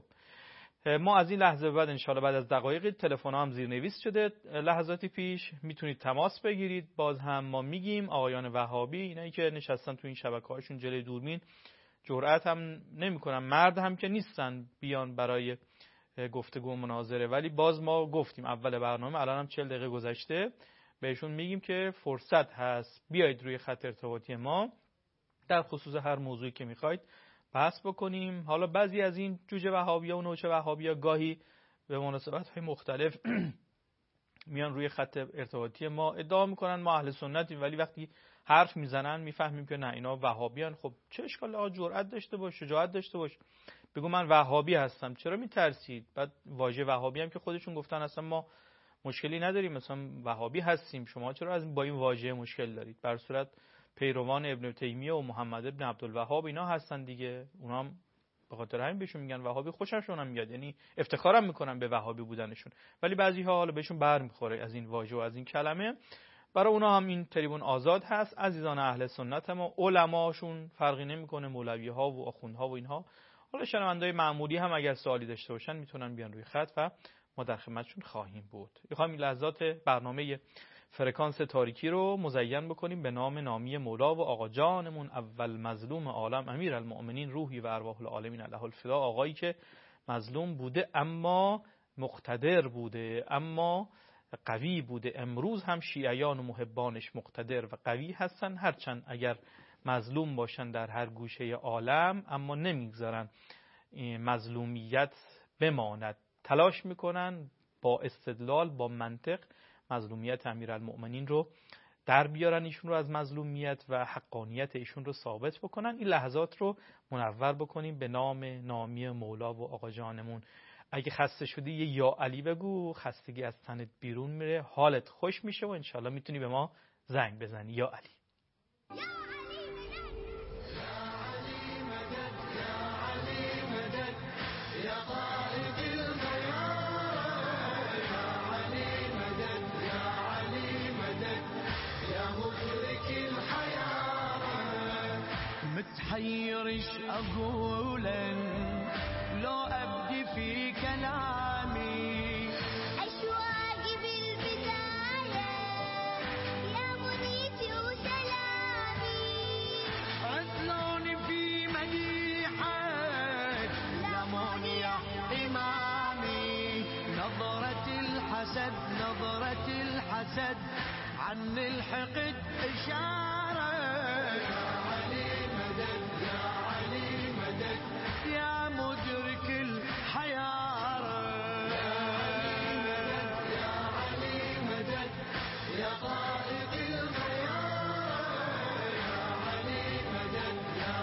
ما از این لحظه بعد انشاءالله بعد از دقایقی تلفن هم زیرنویس شده، لحظاتی پیش میتونید تماس بگیرید. باز هم ما میگیم آقایان وهابی، اینایی که نشستن تو این شبکه‌هاشون جلوی دوربین، جرأت هم نمی‌کنن، مرد هم که نیستن بیان برای گفتگو و مناظره، ولی باز ما گفتیم اول برنامه، الان هم 40 دقیقه گذشته، بهشون میگیم که فرصت هست بیایید روی خط ارتباطی ما در خصوص هر موضوعی که میخواید بحث بکنیم. حالا بعضی از این جوجه وهابی‌ها و نوچه وهابی‌ها گاهی به مناسبت‌های مختلف میان روی خط ارتباطی ما، ادعا میکنن ما اهل سنتیم، ولی وقتی حرف میزنن میفهمیم که نه اینا وهابیان. خب چه اشکال؟ جرأت داشته باش، شجاعت داشته باش، بگو من وهابی هستم. چرا میترسید؟ بعد واژه وهابی هم که خودشون گفتن اصلا ما مشکلی نداریم، مثلا وهابی هستیم، شما چرا از با این واژه مشکل دارید؟ بر صورت پیروان ابن تیمیه و محمد ابن عبدالوهاب اینا هستن دیگه، اونا هم به خاطر همین بهشون میگن وهابی، خوششون هم میاد، یعنی افتخارم میکنن به وهابی بودنشون. ولی بعضی‌ها حالا بهشون برمیخوره از این واژه و از این کلمه. برای اونا هم این تریبون آزاد هست. عزیزان اهل سنت ما، علماشون فرقی نمیکنه، مولوی‌ها و آخوندها و اینها. حالا شنونده‌های معمولی هم اگر سوالی داشته باشن میتونن بیان روی خط و ما در خدمتشون خواهیم بود. میخوام این لحظات برنامه فرکانس تاریکی رو مزین بکنیم به نام نامی مولا و آقا جانمون، اول مظلوم عالم، امیر المؤمنین، روحی و ارواح العالمین علیه الفدا، آقایی که مظلوم بوده اما مقتدر بوده، اما قوی بوده. امروز هم شیعیان و محبانش مقتدر و قوی هستن، هرچند اگر مظلوم باشن در هر گوشه عالم، اما نمیگذارن مظلومیت بماند، تلاش میکنن با استدلال، با منطق مظلومیت امیرالمؤمنین رو در بیارن، ایشون رو از مظلومیت و حقانیت ایشون رو ثابت بکنن. این لحظات رو منور بکنیم به نام نامی مولا و آقا جانمون. اگه خسته شدی یه یا علی بگو، خستگی از تنت بیرون میره، حالت خوش میشه و انشالله میتونی به ما زنگ بزنی. یا علی. وش أقوله لو أبدي في كلامي أشواقي بالبداية يا منيتي وسلامي عطلوني في مديحك لموني يا إمامي نظرة الحسد عن الحقد إشارة يا علي مدد يا مدرك الحيارة يا علي مدد يا قائد الخيار يا علي مدد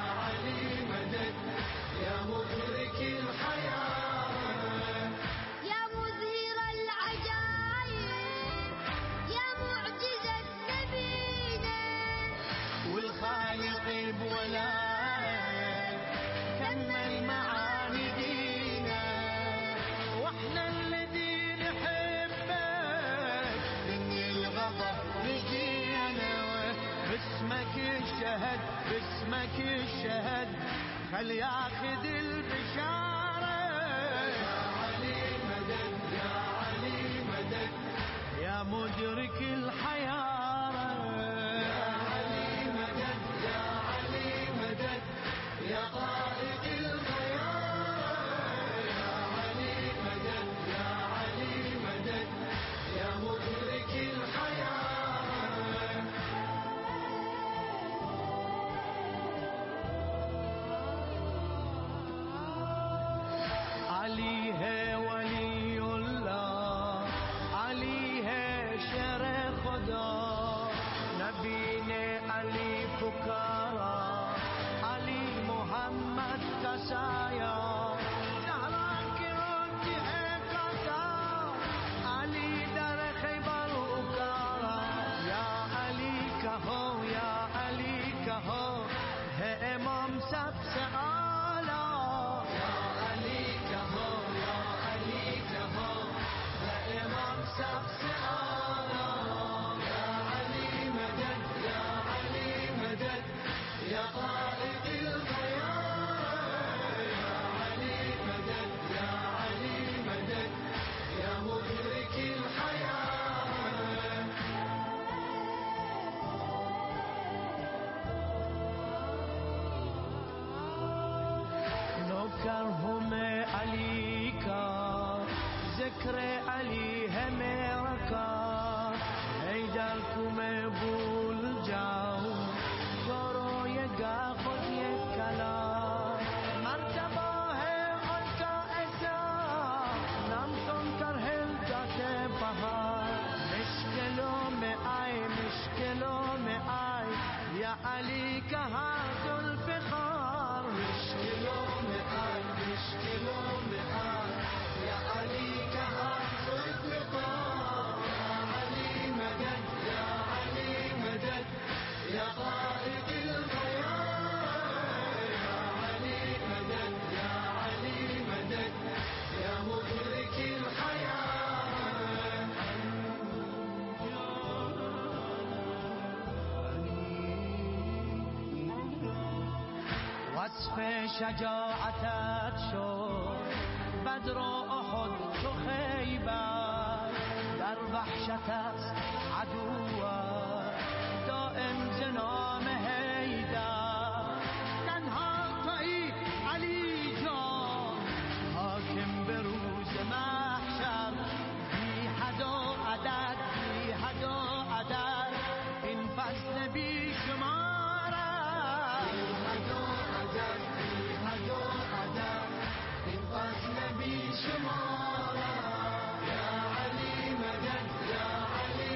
يا مدرك الحيارة يا مظهر العجائب يا معجزة نبينا والخالق بولاك كمل معاني دينا واحنا الذي نحبك من الغضب نجينا باسمك الشهد خل ياخذ البشارة يا علي مدد يا مدرك الحيارة يا علي مدد يا قائد الخيار يا علي مدد يا مدرك الحيارة علي ہے ولی اللہ علی ہے شر خدا نبی نے علی پکارا علی محمد کا سایہ زہرا کی روٹی ہے کاتا علی در خیبر اکارا یا علی کہو ہے امام سب سے اعلیٰ یا علی کہو ہے امام سب سے اعلیٰ یا علی مدد یا قائد الخيار یا علی مدد یا مدرك الحياة نوکر ہوں میں علی کا ذکر علی ہے میرا کا حیدر کو میں بھول جاؤں کرو یہ گا خود یہ کلام مرتبہ ہے ان کا ایسا نام سن کر ہل جاتے پہاڑ مشکلوں میں آئے یا علی کہاں ذوالفقار مشکلوں میں آئے یا علی کہاں ذوالفقار یا علی مدد یا قائد الخيار یا علی مدد یا مدرك الحياة وصف شجاعتت شد بدر و احد تو خیبر در وحشت است عدوت دائم زنام حیدر تنها تویی علی جان حاکم به روز محشر بی حد و عدد این فضل بی شمار این فضل بی شمار یا علی مدد یا علی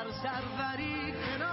در سروری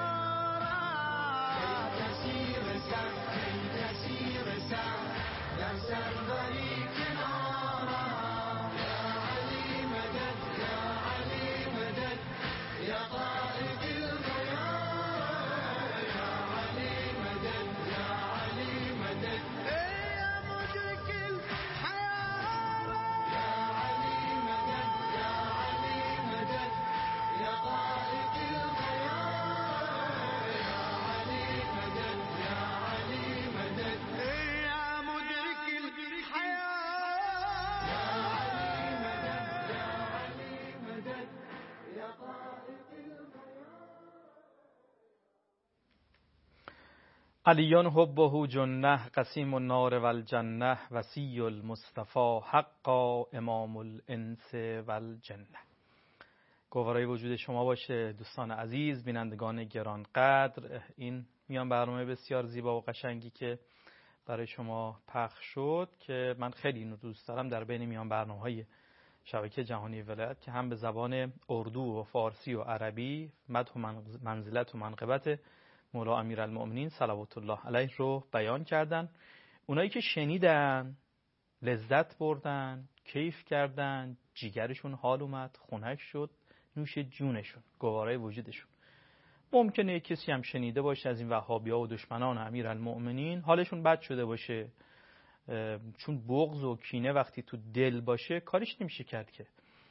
کنارم کسی رسد کسی رسد در سروری کنارم یا علی مدد یا علی مدد یا قائد الغیار یا علی مدد یا علی مدد یا مدرك الحياة يا علي مدد يا علي مدد يا قائد الغيار يا علي مدد يا علي مدد يا مدرك الحياة يا علي مدد يا علي مدد يا قائد علیان حبه جنه قسیم النار والجنه وسی المصطفى حقا امام الانس والجنه. گوارای وجود شما باشه دوستان عزیز، بینندگان گرانقدر. این میان برنامه بسیار زیبا و قشنگی که برای شما پخش شد که من خیلی اینو دوست دارم در بین میان برنامه‌های شبکه جهانی ولایت که هم به زبان اردو و فارسی و عربی مدح و منزلت و منقبت مولا امیرالمؤمنین صلوات الله علیه رو بیان کردن. اونایی که شنیدن، لذت بردن، کیف کردن، جیگرشون حال اومد، خنک شد، نوش جونشون، گوارای وجودشون. ممکنه کسی هم شنیده باشه از این وهابی‌ها و دشمنان امیرالمؤمنین حالشون بد شده باشه، چون بغض و کینه وقتی تو دل باشه کاریش نمیشه کرد که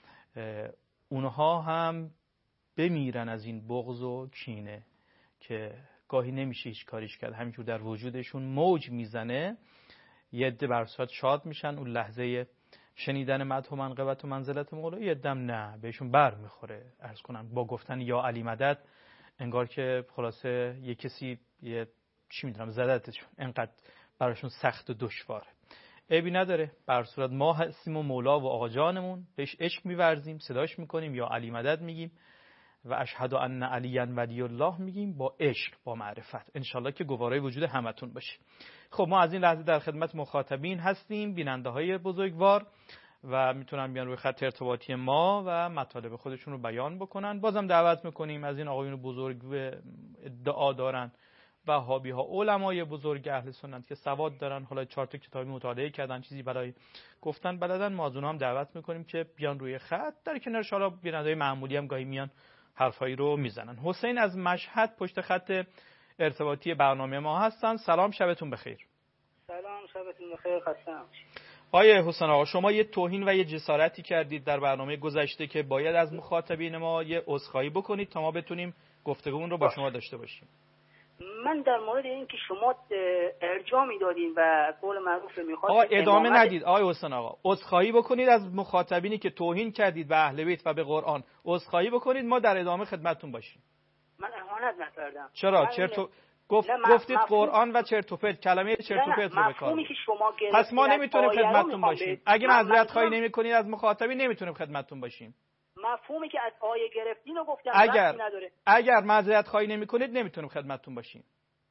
اونها هم بمیرن از این بغض و کینه که گاهی نمیشه هیچ کاریش کرد، همینجور در وجودشون موج میزنه. یه عده بر صورت شاد میشن اون لحظه شنیدن مدح و منقبت و منزلت مولا، یه عده نه بهشون بر میخوره. عرض کنم با گفتن یا علی مدد انگار که خلاصه یه کسی یه چی میدونم زدتشون، انقدر براشون سخت و دشواره. عیبی نداره، بر صورت ما هستیم و مولا و آقا جانمون بهش عشق میورزیم، صداش میکنیم، یا علی مدد میگیم و اشهد ان علی ولی الله میگیم، با عشق با معرفت. انشالله که گوارای وجود همتون باشه. خب ما از این لحظه در خدمت مخاطبین هستیم، بیننده های بزرگوار، و میتونن بیان روی خط ارتباطی ما و مطالب خودشون رو بیان بکنن. بازم دعوت میکنیم از این آقایون بزرگ ادعا دارن، وهابی ها، علمای بزرگ اهل سنت که سواد دارن، حالا 4 تا کتابی مطالعه کردن، چیزی برای گفتن بلدن، ما از اونها هم دعوت میکنیم که بیان روی خط. در کنارش حالا بیننده‌های معمولی هم گاهی میان حرفایی رو میزنن. حسین از مشهد پشت خط ارتباطی برنامه ما هستن. سلام، شبتون بخیر. سلام، شبتون بخیر، خسته نباشید. آیه حسین آقا، شما یه توهین و یه جسارتی کردید در برنامه گذشته که باید از مخاطبین ما یه عذرخواهی بکنید تا ما بتونیم گفتگومون رو با شما داشته باشیم. من در مورد اینکه شما ارجاع میدادین و قول معروف میخواستید آقا ادامه ندید. آقای حسین آقا عذرخواهی بکنید از مخاطبینی که توهین کردید به اهل بیت و به قرآن. عذرخواهی بکنید، ما در ادامه خدمتتون باشیم. من اهانت نکردم. چرا؟ گفتید قرآن و چرت و پرت، کلمه چرت و پرت رو به کار. پس ما نمیتونیم خدمتتون باشیم. اگه معذرت خواهی نمیکنید از مخاطبین نمیتونیم خدمتتون باشیم. مفهومی که از آیه گرفتین رو گفتم اگر معذرت خواهی نمیکنید نمیتونیم خدمتتون باشیم.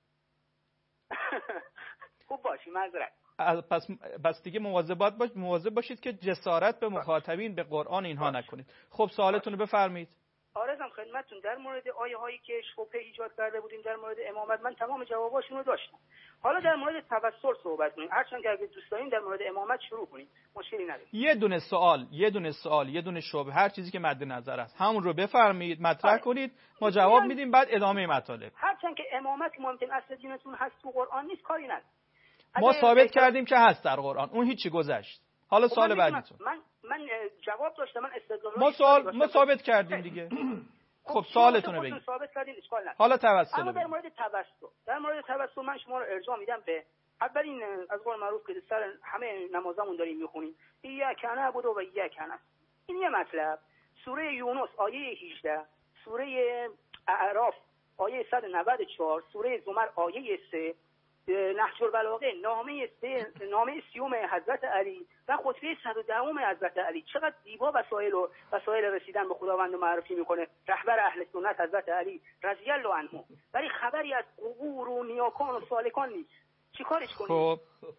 خوب باشی، معذرت. پس دیگه مواظب باشید که جسارت به مخاطبین به قرآن اینها نکنید. خب سوالتون رو بفرمایید. آرزم خدمتتون در مورد آیه هایی که شبهه ایجاد کرده بودیم در مورد امامت، من تمام جواباشون رو داشتم. حالا در مورد توسل صحبت کنیم، هرچند که اگه دوست دارین در مورد امامت شروع کنیم مشکلی نداره. یه دونه شبهه، هر چیزی که مد نظر است همون رو بفرمایید، مطرح کنید، ما جواب میدیم، بعد ادامه مطالب. هرچند که امامت ممکن اصل دینتون هست تو قرآن نیست، کاری نداره. ما ثابت کردیم که هست در قرآن، اون هیچی گذشت. حالا سوال بعدیتون. من جواب داشتم، من استدلال ما ثابت کردیم دیگه. خب سوالتون رو بگید. حالا توسل. اما در مورد توسل من شما رو ارجاع میدم به اولین از قول معروف که سر همه نمازمون داریم میخونیم، ایاک نعبد و ایاک نستعین. این یه مطلب. سوره یونس آیه 18، سوره اعراف آیه 194، سوره زمر آیه 3، نهج البلاغه نامه 30 حضرت علی و خطبه 110 حضرت علی. چقدر زیبا وسایل رسیدن به خداوند معرفی میکنه رهبر اهل سنت حضرت علی رضی الله عنه، ولی خبری از قبور و نیاکان و سالکان نیست. چیکارش کنیم؟ خب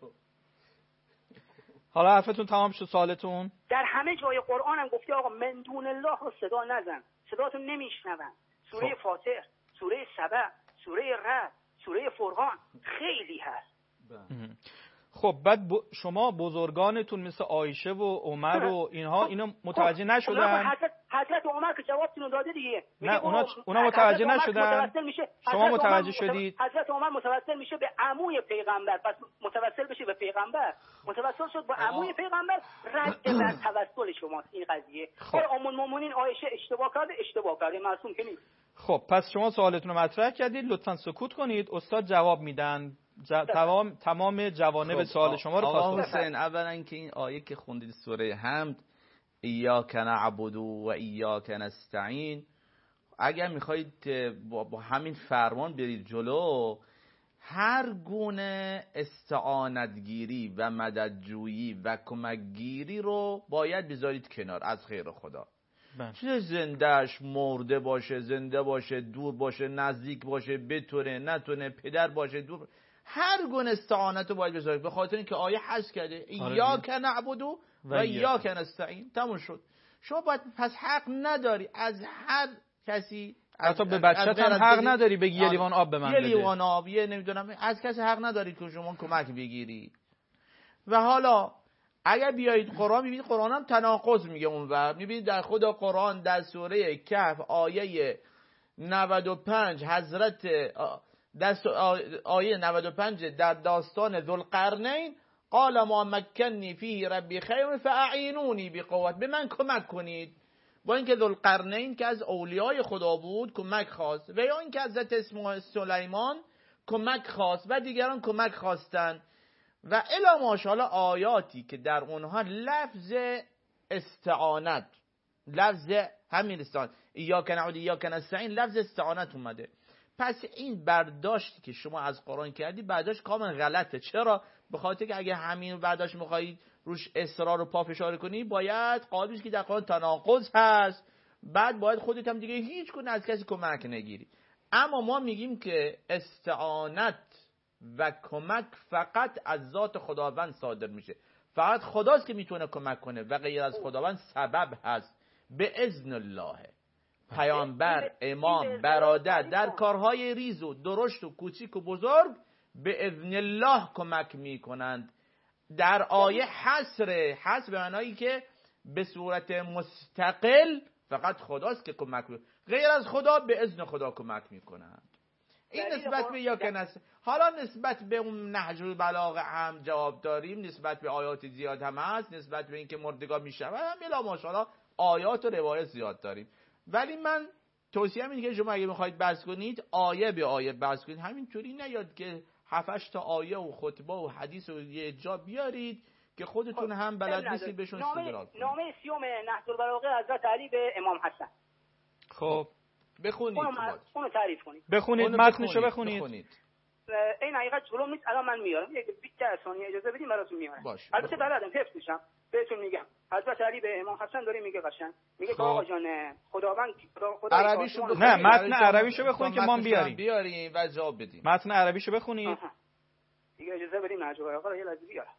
حالا حرفتون تمام شد. سوالتون؟ در همه جای قرآن هم گفته آقا من دون الله رو صدا نزن، صداتون نمیشنون. سوره فاطر، سوره سبع، سوره رعد، سوره فرقان، خیلی هست. خب بعد شما بزرگانتون مثل عایشه و عمر و اینها اینو متوجه نشدن؟ حضرت عمر که جوابتون داده دیگه. نه اونا متوجه نشدن. شما متوجه شدید؟ حضرت عمر متوسل میشه به عموی پیغمبر، پس متوسل بشه به پیغمبر، متوسل شد به عموی پیغمبر، رد بر توسل شماست این قضیه. ام المؤمنین عایشه اشتباه کرده معصوم که نیست. خب پس شما سوالتون رو مطرح کردید، لطفاً سکوت کنید، استاد جواب میدن. تمام جوانب سوال شما رو آقا پاسخ حسین، اولا که این آیه که خوندید سوره حمد، ایاک نعبد و ایاک نستعین، اگر میخواید با همین فرمان برید جلو، هر گونه استعانتگیری و مددجویی و کمکگیری رو باید بذارید کنار از غیر خدا. چه زندهش مرده باشه، زنده باشه، دور باشه، نزدیک باشه، بتونه نتونه، پدر باشه دور، هر گونه استعانت رو باید بذارید، به خاطر اینکه آیه حذف کرده ایاک نعبد و ایاک نستعین، تموم شد. شما باید پس حق نداری از هر کسی، حتی به بچه‌ت هم حق نداری بگی یه لیوان آب به من بده، یه لیوان آب، نمیدونم، از کسی حق نداری که شما کمک بگیری. و حالا اگر بیایید قرآن، میبینید قرآن هم تناقض میگه اونور. میبینید در خود قرآن در سوره کهف آیه 95 حضرت آیه 95 در داستان ذوالقرنین، قال ما مکنی فیه ربی خیر فاعینونی بقوت، به من کمک کنید. با اینکه ذوالقرنین که از اولیای خدا بود کمک خواست، و یا اینکه حضرت سلیمان کمک خواست و دیگران کمک خواستند. و الی ماشاءالله آیاتی که در اونها لفظ استعانت، لفظ همین استعانت، ایاک نعبد ایاک نستعین، لفظ استعانت اومده. پس این برداشتی که شما از قرآن کردی برداشت کاملا غلطه. چرا؟ به خاطر که اگه همین برداشت میخواهید روش اصرار و پافشاری کنی، باید قابلش که در قرآن تناقض هست، بعد باید خودت هم دیگه هیچ گونه از کسی کمک نگیری. اما ما میگیم که استعانت و کمک فقط از ذات خداوند صادر میشه، فقط خداست که میتونه کمک کنه و غیر از خداوند سبب هست. به اذن الله پیامبر، امام، برادر در کارهای ریز و درشت و کوچیک و بزرگ به اذن الله کمک میکنند. در آیه حصر به معنایی که به صورت مستقل فقط خداست که کمک میکنه، غیر از خدا به اذن خدا کمک میکنند. این نسبت به یا که نسبت. حالا نسبت به اون نهج البلاغه هم جواب داریم، نسبت به آیات زیاد هم هست، نسبت به اینکه مردگار میشود هم الا ماشاءالله آیات و روایت زیاد داریم. ولی من توصیه اینه که شما اگه میخواید بحث کنید آیه به آیه بحث کنید، همینطوری نیاد که 7-8 تا آیه و خطبه و حدیث و یه جا بیارید که خودتون هم بلد نیستید بهشون استدلال کنید. نامه سیوم نهج البلاغه حضرت علی به امام حسن. خب بخونید، اونو تعریف کنید، بخونید، متنشو بخونید. این حقیقت جلوم نیست، الان من میارم، یک 20 ثانیه اجازه بدید براتون میارم. البته بلدم، حفظ میشم، بهتون میگم. حضرت علی به امام حسن داره میگه قشنگ، میگه که آقا جان خداوند عربیشو بخونید. نه متن عربیشو بخونید که ما بیاریم و جواب بدیم. متن عربیشو بخونید. دیگه اجازه بدید نهج البلاغه رو یه لحظه بیارم.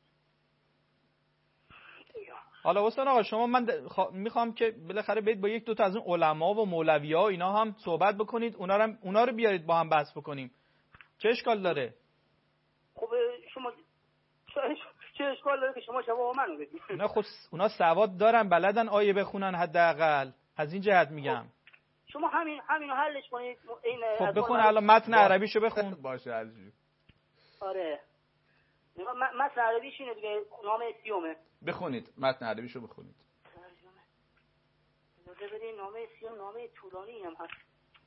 حالا حسین آقا شما من میخوام که بالاخره برید با 1-2 تا از اون علما و مولوی‌ها اینا هم صحبت بکنید، اونا رو بیارید با هم بحث بکنیم. چه اشکال داره؟ خب شما چه اشکال داره که شما جواب منو بدید؟ نه خب اونا سواد دارن، بلدن آیه بخونن حداقل، از این جهت میگم. شما همینو حلش کنید. این خب بخون الان متن عربیشو بخون. باشه عزیز. آره متن عربیش اینه دیگه، نامه سیومه. بخونید متن عربیشو بخونید. اجازه بدید، نامه سیوم نامه طولانی هم هست.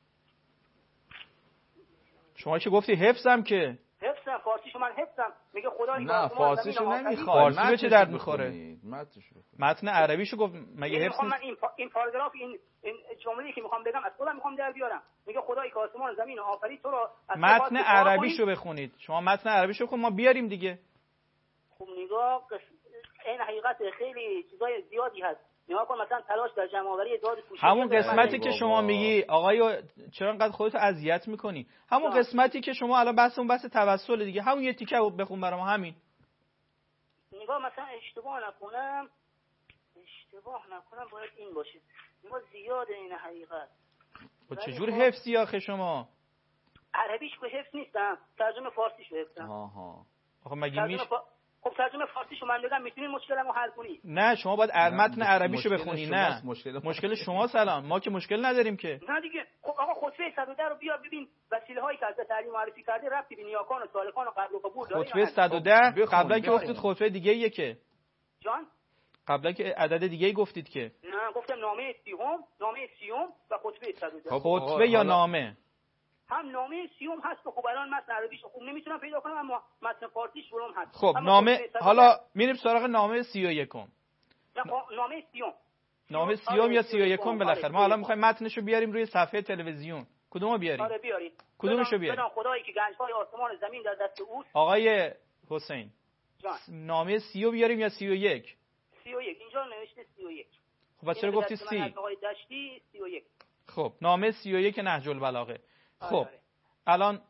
شما که گفتی حفظم که حفظم، فارسیشو من حفظم. میگه خدا این نه فارسیشو نمیخواد، فارسی به چه درد میخوره؟ متنشو متن عربیشو گفت مگه حفظ من این پاراگراف این جمله‌ای که میخوام بگم از خودم میخوام در بیارم. میگه خدایی که آسمان و زمین و آفرید تو رو از متن عربیشو بخونید. شما متن عربیشو بخون ما بیاریم دیگه. خب نگاه، این حقیقت خیلی چیزای زیادی هست. نگاه کن مثلا تلاش در جمع‌آوری داد کوچیک، همون قسمتی که شما میگی آقای چرا انقدر خودتو اذیت میکنی، همون قسمتی که شما الان بحث توسل دیگه، همون یه تیکه بخون برام. همین نگاه مثلا اشتباه نکنم باید این باشه. نگاه زیاده این حقیقت. خب چجور حفظی آخه شما؟ عربیش که حفظ نیستم، ترجمه فارسیشو حفظم. آها. آخه مگه میشه؟ خب ترجمه فارسیشو من بگم میتونین مشکلمو حل کنی؟ نه شما باید متن عربیشو بخونی. نه مشکل شما سلام، ما که مشکل نداریم که. نه دیگه. خب آقا خطبه 110 رو بیار ببین وسیله هایی که حضرت علی معرفی کرده ربطی به نیاکان و سالکان و قبل و قبول داره. خطبه 110 قبلا که گفتید خطبه دیگه ایه که. جان؟ قبلا که عدد دیگه ای گفتید که. نه گفتم نامه سیوم و خطبه 110. خطبه یا نامه؟ هم نامه سیوم هست که خب الان متن عربیش خوب نمیتونم پیدا کنم اما متن فارسیش هم هست. خب نامه حالا میریم سراغ نامه 31. نه نامه سیوم. نامه سیوم یا 31 بالاخره. ما الان میخوایم متنشو بیاریم روی صفحه تلویزیون. کدومو بیاریم؟ آره بیارید. کدومشو بیاریم؟ خدایی که گنج‌های آسمان و زمین در دست اوست. آقای حسین جان. نامه 30 بیاریم یا 31؟ 31 اینجا نوشته 31. خب چرا گفتی 30؟ آقای دشتی 31. خب نامه 31 نهج البلاغه. خب الان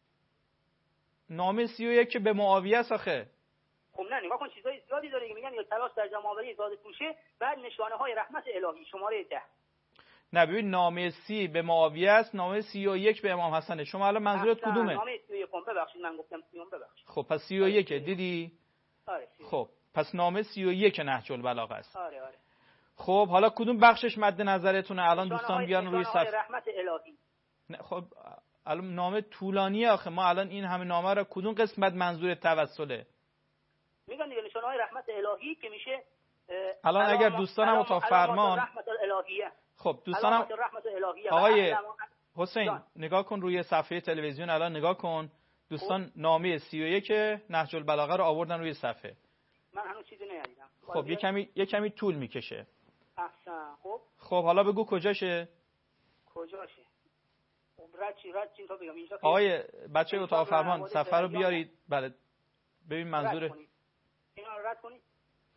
نامه 31 که به معاویه است آخه. خب نه نگاه کن چیزای زیادی داره که میگن یا تلاش در جمع‌آوری زاد توشه بعد نشانه های رحمت الهی شماره 10. نه ببین نامه 30 به معاویه است، نامه 31 به امام حسنه. شما الان منظورت کدومه؟ نامه 31 ببخشید من گفتم 30 ببخشید. خب پس 31 دیدی؟ آره. خب پس نامه 31 نهج البلاغه است. آره. خب حالا کدوم بخشش مد نظرتونه؟ الان دوستان بیان روی صفحه رحمت الهی. نه خب الان نامه طولانیه آخه، ما الان این همه نامه رو کدوم قسمت منظور توسله؟ میگن دیگه نشانه های رحمت الهی که میشه الان اگر دوستانم اتاق فرمان رحمت الهیه. خب دوستانم رحمت الهیه. آقای حسین نگاه کن روی صفحه تلویزیون، الان نگاه کن دوستان نامه 31 نهج البلاغه رو آوردن روی صفحه. من هنوز چیزی ندیدم. خب یه کمی طول میکشه. احسن. خب حالا بگو کجاشه؟ رد چی تا بگم اینجا. آقای بچه اتاق فرمان صفحه رو بیارید. بله ببین منظور اینا رو رد کنید.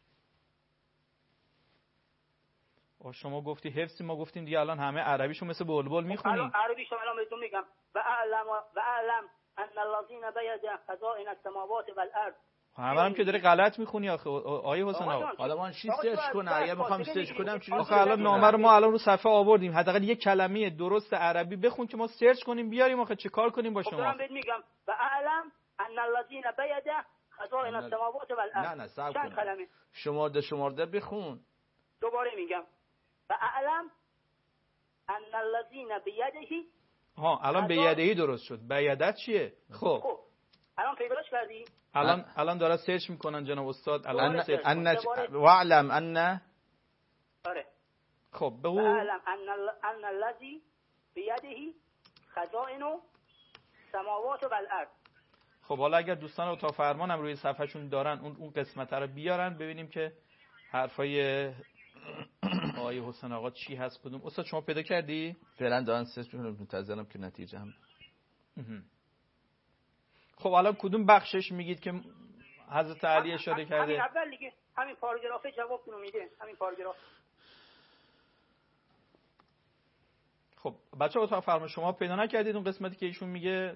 شما گفتی حفظی، ما گفتیم دیگه الان همه عربیشو مثل بلبل میخونیم. الان عربیشو الان بهتون میگم. و اعلم ان الذين بيد خزائن السماوات والارض. همه که داره غلط میخونی آخه آقای حسین آقا. حالا من چی سرچ کنم؟ اگه میخوام سرچ کنم چجوری؟ آخه الان نامه رو ما الان رو صفحه آوردیم، حداقل یک کلمه درست عربی بخون که ما سرچ کنیم بیاریم. آخه چه کار کنیم با شما؟ دارم بهت میگم و اعلم ان الذين بيد خزائن السماوات والارض. نه صبر کن. شمارده بخون. دوباره میگم و اعلم ان الذين بيده. الان بیدهی درست شد. بیدت چیه؟ خب الان پیداش کردی؟ الان داره سرچ میکنن جناب استاد. الان واعلم ان. آره. خب بگو واعلم ان الذي بيده خزائن السماوات والارض. خب حالا اگر دوستان اتاق فرمان هم روی صفحهشون دارن اون قسمت رو بیارن ببینیم که حرفای آقای حسین آقا چی هست. کدوم استاد شما پیدا کردی؟ فعلا دارن سرچ میکنم، منتظرم که نتیجه هم. خب الان کدوم بخشش میگید که حضرت علی اشاره کرده؟ همین اول دیگه، همین پاراگراف جوابتون رو میده، همین پاراگراف. خب بچه اتاق فرمان شما پیدا نکردید اون قسمتی که ایشون میگه؟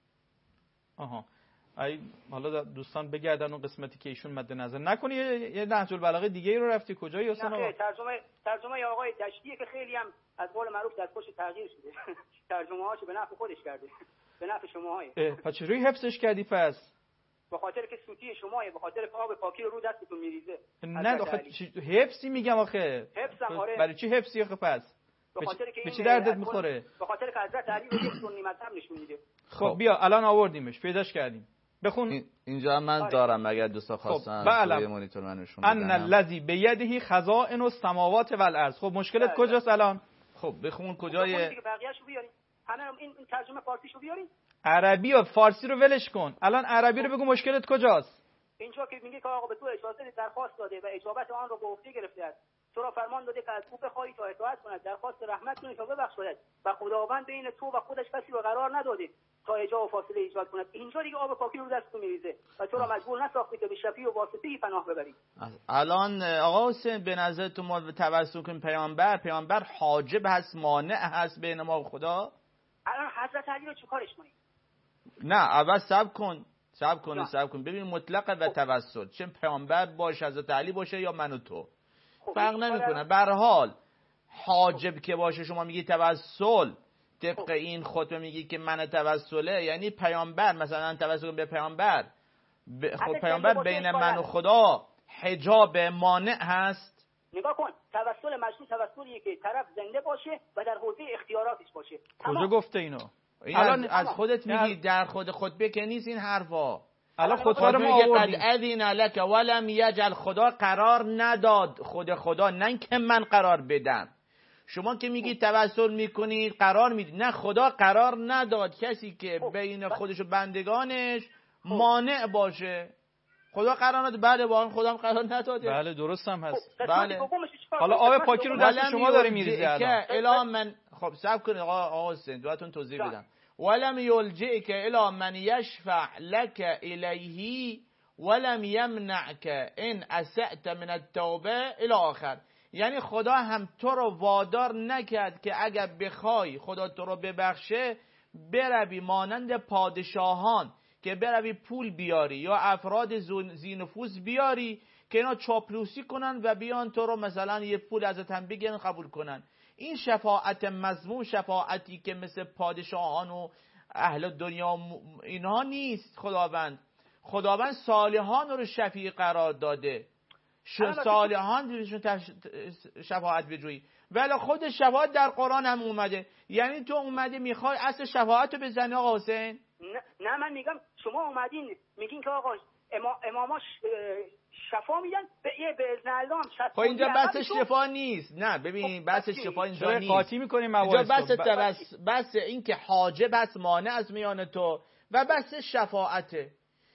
حالا دوستان بگردن اون قسمتی که ایشون مد نظر نکنی. یه نهج البلاغه دیگه ای رو رفتی کجایی حسین آقا؟ ترجمه آقای دشتیه که خیلی هم از قول معروف دستخوش تغییر شده. ترجمه هاشو به نفع خودش کرده، به نفع شماهای. پس چجوری حفظش کردی پس؟ به خاطر که صوتی شماهای، به خاطر که آب پاکی رو دستتون میریزه. نه آخه حفظی میگم آخه. حفظم آره. برای چی حفظی آخه پس؟ به خاطر که به چی دردت میخوره؟ به خاطر که حضرت علی رو یک سنی مذهب نشون میده. خب بیا الان آوردیمش، پیداش کردیم. بخون. اینجا من دارم اگر دوستا خواستن روی مانیتور من نشون بدن. ان الذی بیده خزائن السماوات والارض. خب مشکلت کجاست الان؟ خب بخون کجای بقیه‌اشو بیارین. همه این ترجمه فارسیشو بیارین. عربی و فارسی رو ولش کن. الان عربی رو بگو مشکلت کجاست؟ اینجا که میگه که آقا به تو اجازه درخواست داده و اجابت آن رو به عهده گرفته است. تو را فرمان داده که از او بخواهی تا اطاعت کند، درخواست رحمت کنی تا ببخشاید و خداوند بین تو و خودش کسی رو قرار نداده تا اجا و فاصله ایجاد کند. اینجا دیگه آب پاکی رو دست تو میریزه و تو را مجبور نساخته که به شفیع و واسطه‌ای پناه ببری. الان آقا حسین به نظر تو ما توسل کنیم پیامبر حاجب هست، مانع هست بین ما و خدا؟ الان حضرت علی رو چیکارش کنیم؟ نه اول صبر کن ببین مطلقه و توسل چه پیامبر باشه حضرت علی باشه یا من و تو فرق نمیکنه. به هر حال حاجب که باشه شما میگی توسل طبق این خطبه میگی که من توسله، یعنی پیامبر مثلا توسل به پیامبر خود پیامبر بین من و خدا حجاب مانع هست؟ نگاه کن، توسل مشروع توسلیه که طرف زنده باشه و در حوزه اختیاراتش باشه. کجا گفته اینو؟ این از خودت میگی، در خود خطبه که نیست این حرفا. الان خطبه رو ما قد آوردیم. اذن لک ولم یجعل، خدا قرار نداد، خدا نه که من قرار بدم. شما که میگی توسل میکنید قرار میدید، نه خدا قرار نداد کسی که بین خودش و بندگانش مانع باشه. خدا قرار نداد، بله واقعا خدا هم قرار نداده. بله درست هم هست. بله. حالا آب پاکی رو دست شما داره میریزه الان. من خب صبر کنید آقا حسین دواتون توضیح بدم. ولم یلجئک الی من یشفع لك الیه ولم یمنعک ان اسأت من التوبه الی آخر. یعنی خدا هم تو رو وادار نکرد که اگر بخوای خدا تو رو ببخشه بروی مانند پادشاهان که بروی پول بیاری یا افراد ذی نفوذ بیاری که اینا چاپلوسی کنن و بیان تو رو مثلا یه پول ازت هم بگیرن قبول کنن. این شفاعت مذموم، شفاعتی که مثل پادشاهان و اهل دنیا اینها نیست. خداوند صالحان رو شفیع قرار داده، صالحان بهشون شفاعت بجویی. ولی خود شفاعت در قرآن هم اومده. یعنی تو اومدی میخوای اصل شفاعت رو بزنی آقا حسین؟ نه من میگم شما اومدین میگین که آقا اماماش شفا میدن به اذن الله هم شفا. خب اینجا بحث شفا نیست. نه ببین بحث شفا اینجا نیست. قاطی میکنیم اینجا بحث این که حاجب بس مانع از میان تو و بحث شفاعته.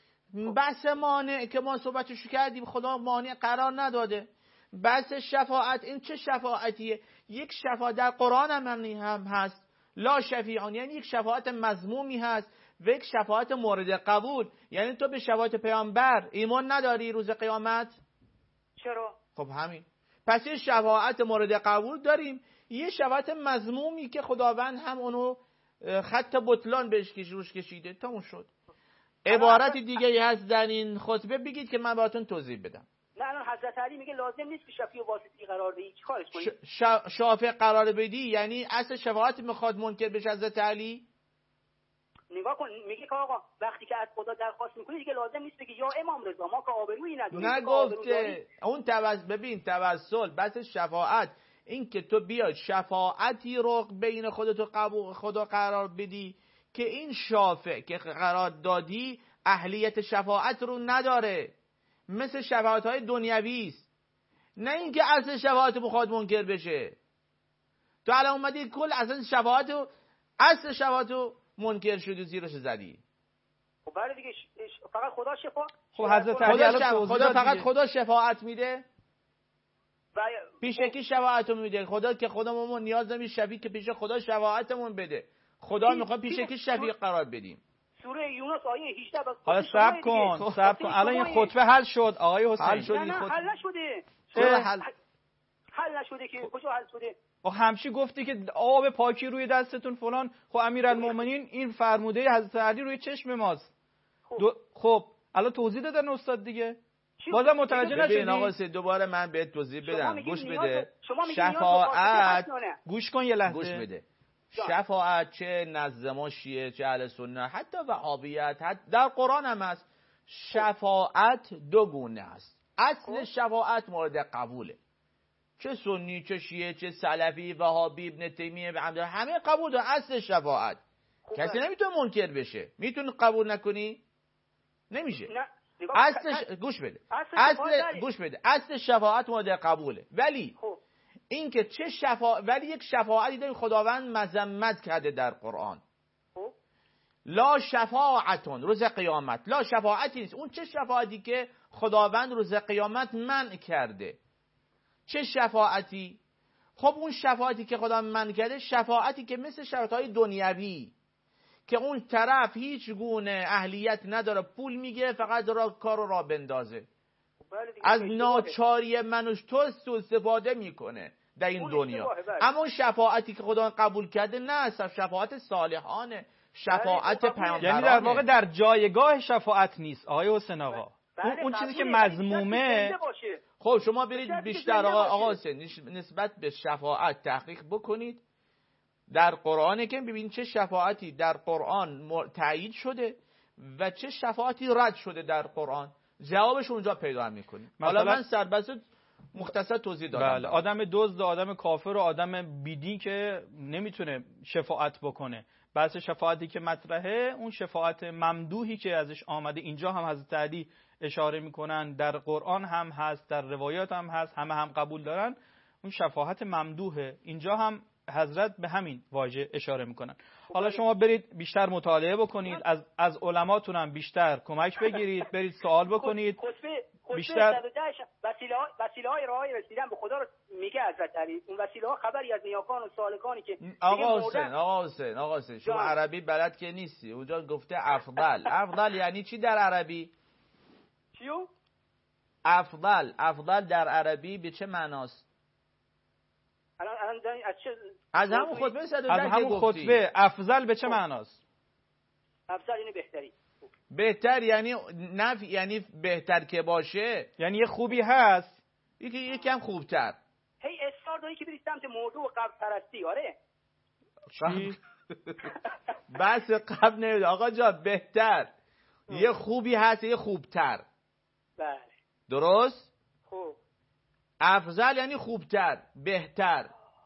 بحث مانع که ما صحبتشو کردیم خدا مانع قرار نداده. بحث شفاعت این چه شفاعتیه؟ یک شفاعت در قرآن هم هست، لا شفیعان، یعنی یک شفاعت مذمومی هست و یک شفاعت مورد قبول. یعنی تو به شفاعت پیامبر ایمان نداری روز قیامت؟ چرا؟ خب همین. پس یه شفاعت مورد قبول داریم، یه شفاعت مذمومی که خداوند هم اونو خط بطلان بهش روش کشیده. تموم شد. عبارت دیگه هست در این خطبه بگید که من براتون توضیح بدم. نه الان حضرت علی میگه لازم نیست که شفیع و واسطی قرار بدی، چیکارش کنی؟ شافع قرار بدی یعنی اصل شفاعت میخواد منکر بشه حضرت علی؟ نگاه کن میگه که آقا وقتی که از خدا درخواست میکنی دیگه لازم نیست بگی یا امام رضا ما که آبرویی نداریم. نگفته. اون ببین توسل بس شفاعت این که تو بیای شفاعتی رو بین خودت و خدا قرار بدی که این شافع که قرار دادی اهلیت شفاعت رو نداره، مثل شفاعت های دنیوی است، نه اینکه اصل شفاعت بخواد منکر بشه. تو الان اومدی کل اصل شفاعت منکر شدی و زیرش زدی. خب برای دیگه فقط خدا شفا. خب حضرت علی خدا فقط خدا شفاعت میده؟ و پیش کی شفاعتو میده؟ خدا که خودمون نیاز نمی شفیع که پیش خدا شفاعتمون بده. خدا میخواد پیش کی شفیع قرار بدیم؟ سوره یونس آیه 18. حالا صبر کن. الان این خطبه حل شد آقای حسین. حل شد. نه حل نشده. حل نشده که کجا حل شده؟ همچی گفتی که آب پاکی روی دستتون فلان. خب امیرالمومنین این فرموده حضرت علی روی چشم ماست. خب الان توضیح دادن استاد دیگه. بازم متوجه نشدی؟ آقا دوباره من بهت توضیح بدم. گوش بده. شفاعت گوش کن یه لحظه. گوش بده. شفاعت چه نزد ما شیعه چه اهل سنت حتی وهابیت در قرآن هم هست. شفاعت دو گونه است. اصل شفاعت مورد قبوله، چه سنی چه شیعه چه سلفی وهابی ابن تیمیه همه قبول دارن اصل شفاعت. کسی نمیتونه منکر بشه. میتونه قبول نکنی؟ نمیشه. گوش بده. اصل شفاعت مورد قبوله، ولی این که ولی یک شفاعتی داریم خداوند مذمت کرده در قرآن. لا شفاعتون روز قیامت، لا شفاعتی نیست. اون چه شفاعتی که خداوند روز قیامت منع کرده؟ چه شفاعتی؟ خب اون شفاعتی که خدا منع کرده شفاعتی که مثل شفاعت‌های دنیوی که اون طرف هیچ گونه اهلیت نداره، پول میگه فقط کارو را بندازه، از ناچاری منوش تو استفاده میکنه در این دنیا. اما اون شفاعتی که خدا قبول کرده نه، شفاعت صالحانه، شفاعت پیامبرانه. یعنی در واقع در جایگاه شفاعت نیست آقای حسین آقا. اون چیزی که مذمومه. خب شما برید بیشتر آقا حسین نسبت به شفاعت تحقیق بکنید. در قرآنه که ببین چه شفاعتی در قرآن تایید شده و چه شفاعتی رد شده در قرآن. جوابش اونجا پیدا میکنیم. حالا من سربسط مختصر توضیح دادم. بله. آدم دزد و آدم کافر و آدم بیدین که نمیتونه شفاعت بکنه. بحث شفاعتی که مطرحه اون شفاعت ممدوحی که ازش آمده، اینجا هم حضرت علی اشاره میکنن، در قرآن هم هست، در روایات هم هست، همه هم قبول دارن، اون شفاعت ممدوحه. اینجا هم حضرت به همین واژه اشاره میکنن. حالا شما برید بیشتر مطالعه بکنید، از علماتون هم بیشتر کمک بگیرید، برید سوال بکنید. بیشتر وسیله های راه رسیدن به خدا رو میگه حضرت علی. اون وسیله ها خبری از نیاکان و سالکانی که آقا حسین شما عربی بلد که نیستی. اونجا گفته افضل یعنی چی در عربی؟ چیو؟ افضل در عربی به چه معناست؟ از همون خطبه 110 از همون خطبه افضل به چه معناست؟ افضل یعنی بهتری. بهتر یعنی نفع، یعنی بهتر که باشه، یعنی یه خوبی هست یکم خوبتر. هی اصرار داری که بری سمت موضوع قبر پرستی. آره چی؟ بس قبل نمیده آقا جان. بهتر یه خوبی هست، یه خوبتر. بله درست؟ خوب. افضل یعنی خوبتر، بهتر.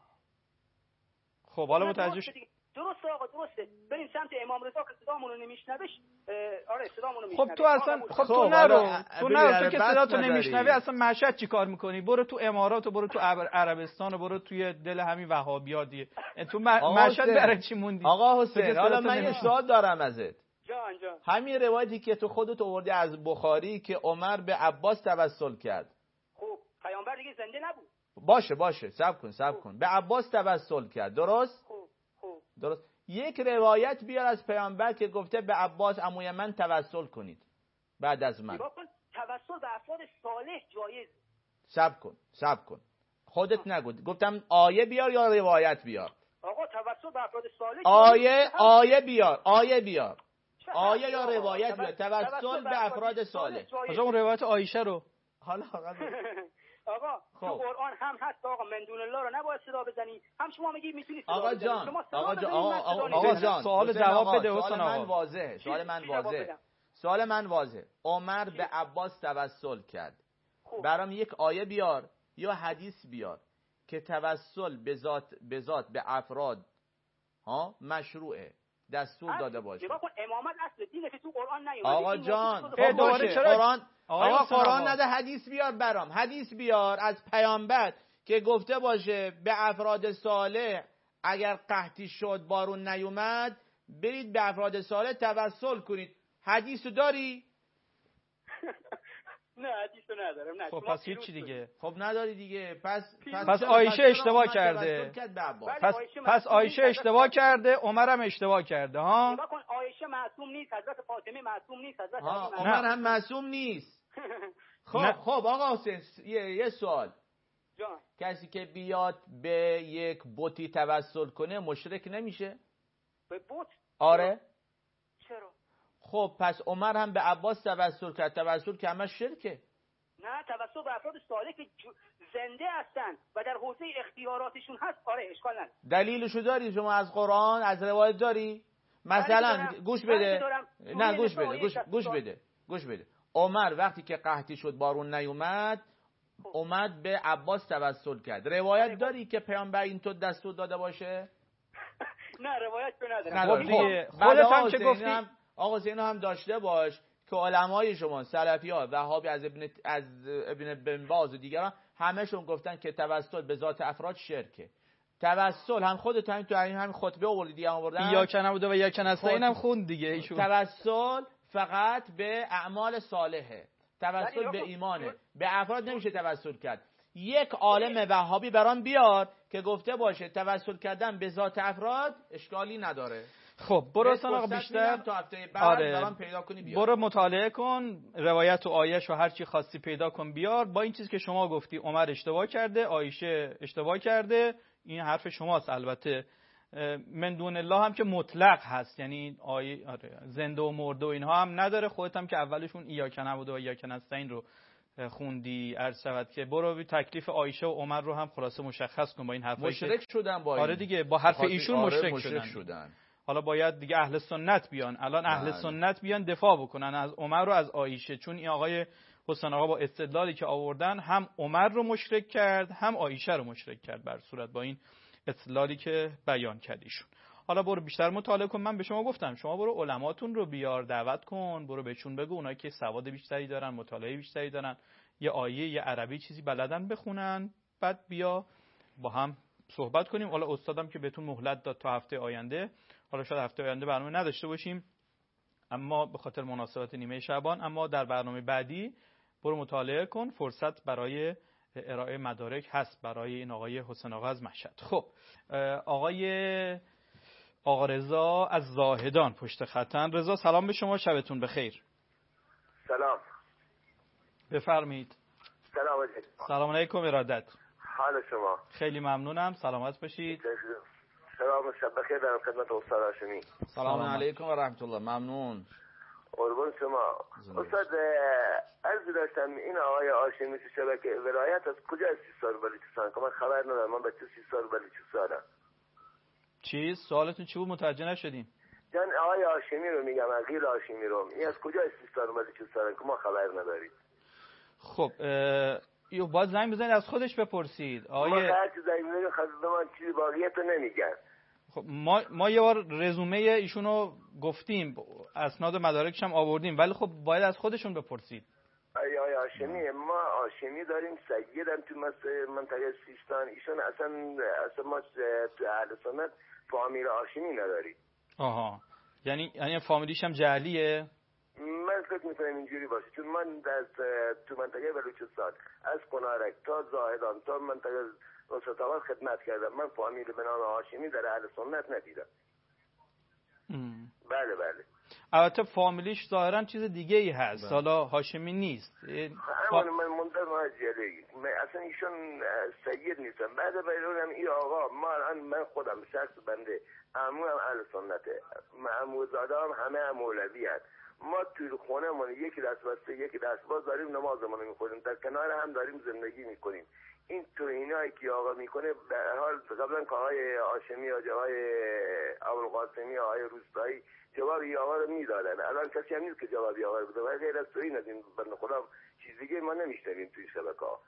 خب حالا متوجه درسته آقا، درسته. بریم سمت امام رضا که صدامون رو نمیشنوه. آره صدامون رو میشنوه. خب تو اصلا تو نرو که صداتو نمیشنوه اصلا مشهد چی کار میکنی؟ برو تو امارات و برو تو عربستان و برو توی دل همین وهابیا دیگه. تو مشهد برای چی موندی؟ آقا حسین حالا من یه سوال دارم ازت. جان همین روایتی که تو خودت آوردی از بخاری که عمر به عباس توسل کرد. خب پیامبر دیگه زنده نبود. باشه صبر کن. به عباس توسل کرد. درست؟ خب درست. یک روایت بیار از پیامبر که گفته به عباس عموی من توسل کنید بعد از من. توسل به افراد صالح جایز. صبر کن. خودت نگو. گفتم آیه بیار یا روایت بیار. آقا توسل به افراد صالح آیه بیار. آیه یا روایت بیار. توسل به افراد صالح. آقا اون روایت عایشه رو آقا تو قرآن هم هست آقا من دون الله رو نباید صدا بزنی. هم شما میگی میتونی صدا آقا بزنی. آقا جان سوال جواب بده حسین آقا. سوال من واضحه. عمر به عباس توسل کرد. برام یک آیه بیار یا حدیث بیار که توسل به ذات به افراد مشروعه، دستور داده باشه. امامت اصل دینه که تو قرآن نیومده. آقا جان قرآن نده، حدیث بیار برام. حدیث بیار از پیامبر که گفته باشه به افراد صالح اگر قحطی شد بارون نیومد برید به افراد صالح توسل کنید. حدیثو داری؟ نه حدیثو ندارم. نه خب پس هیچی دیگه. خب نداری دیگه. پس عایشه اشتباه کرده. پس عایشه اشتباه کرده، عمرم اشتباه کرده. ها عایشه معصوم نیست، حضرت فاطمه معصوم نیست، حضرت عمر هم معصوم نیست. خب آقا حسین یه سوال. جان کسی که بیاد به یک بتی توسل کنه مشرک نمیشه؟ به بت؟ آره. چرا؟ خب پس عمر هم به عباس توسل کرد. توسل که همش شرکه. نه توسل به افراد صالح که زنده هستن و در حوزه اختیاراتشون هست. آره اشکال نداره. دلیلشو داری شما از قرآن، از روایت داری؟ مثلا گوش بده. نه گوش بده. عمر وقتی که قحطی شد بارون نیومد اومد به عباس توسل کرد. روایت داری که پیامبر اینطور دستور داده باشه؟ نه روایت نداره. خودت هم که گفتی آقا اینو هم داشته باش که علمای شما سلفی‌ها وهابی از ابن بن باز و دیگران همه‌شون گفتن که توسل به ذات افراد شرکه. توسل هم خودت هم تو همین خطبه آوردی دیگه آوردن. یا کن نبوده و یا کن نستعینم خوند دیگه ایشون. توسل فقط به اعمال صالحه. توسل به ایمانه. به افراد نمیشه توسل کرد. یک عالم وهابی برام بیار که گفته باشه توسل کردن به ذات افراد اشکالی نداره. خب برو آقا بیشتر تا هفته بعد برام پیدا کنی بیار. برو مطالعه کن روایت و آیش و هر چی خواستی پیدا کن بیار. با این چیزی که شما گفتی عمر اشتباه کرده، عایشه اشتباه کرده، این حرف شماست. البته من دون الله هم که مطلق هست، یعنی زنده و مرده و اینها هم نداره. خودت هم که اولشون ایاک نبوده و ایاک نستعین رو خوندی عرض شود که برو تکلیف عایشه و عمر رو هم خلاصه مشخص کن با این حرفایی مشرک شدن با این. آره دیگه با حرف ایشون مشرک شدن. حالا باید دیگه اهل سنت بیان. الان اهل سنت بیان دفاع بکنن از عمر و از عایشه، چون این آقای حسین آقا با استدلالی که آوردن هم عمر رو مشرک کرد هم عایشه رو مشرک کرد بر صورت با این استدلالی که بیان کردیشون. حالا برو بیشتر مطالعه کن. من به شما گفتم شما برو علماتون رو بیار دعوت کن، برو بهشون بگو اونایی که سواد بیشتری دارن، مطالعه بیشتری دارن، یه آیه یه عربی چیزی بلدن بخونن، بعد بیا با هم صحبت کنیم. حالا استادم که بهتون مهلت داد تا هفته آینده، حالا شاید هفته آینده برنامه نداشته باشیم اما به خاطر مناسبت نیمه شعبان، اما در برنامه بعدی برو مطالعه کن، فرصت برای ارائه مدارک هست برای این آقای حسین آقا از مشهد. خب آقا رضا از زاهدان پشت خطن. رضا سلام به شما، شبتون بخیر. سلام. بفرمایید. سلام علیکم ارادت. حال شما؟ خیلی ممنونم، سلامت باشید. سلام، شب بخیر در خدمت استاد هاشمی. سلام علیکم و رحمت الله. ممنون. قربان شما. استاد عرض داشتم این آقای هاشمی تو شبکه ولایت از کجا استفسار بلوچستان که من خبر ندارم، من بچه 30 سال بلوچستانم. چیز سوالتون چی بود؟ متوجه نشدیم. جان آقای هاشمی رو میگم، عقیل هاشمی رو، این از کجا استفسار بلوچستان که ما خبر نداریم. خب یو باید زنگ بزنید از خودش بپرسید. ما هر چیز زنگ بزنید خود من چیزی باقیت رو نمیگن. خب ما یه بار رزومه ایشونو گفتیم، اسناد مدارکش هم آوردیم، ولی خب باید از خودشون بپرسید. آقای هاشمی، ما هاشمی داریم سیدم تو منطقه سیستان، ایشون اصلا ما تو اهل سنت فامیل هاشمی نداریم. آها، یعنی فامیلیش هم جعلیه؟ من فکر میکنم اینجوری باشه، چون من تو منطقه بلوچستان از کنارک تا زاهدان تا منطقه وسطاوت خدمت کردم، من فامیل به نام هاشمی در اهل سنت ندیدم. بله. البته فامیلیش ظاهرا چیز دیگه ای هست، حالا هاشمی نیست. من منتظر اصلا ایشون سید نیستم. بعد بیرونم این آقا، من خودم شخص بنده عمو هم اهل سنته، عموزاده هم همه هم مولوی هست. ما توی خونه من یکی دست بسته یکی دست باز داریم نمازمون میخونیم، در کنار هم داریم زندگی میکنیم. این توهینایی که آقا میکنه به حال قبلا که آقای هاشمی یا آقای ابوالقاسمی آقای روستایی جواب این آقا رو میدادن، الان کسی هم نیست که جواب آقا رو بده و غیر از توهین از این بنده خدا چیز دیگه ما نمیشنویم توی شبکه‌ها.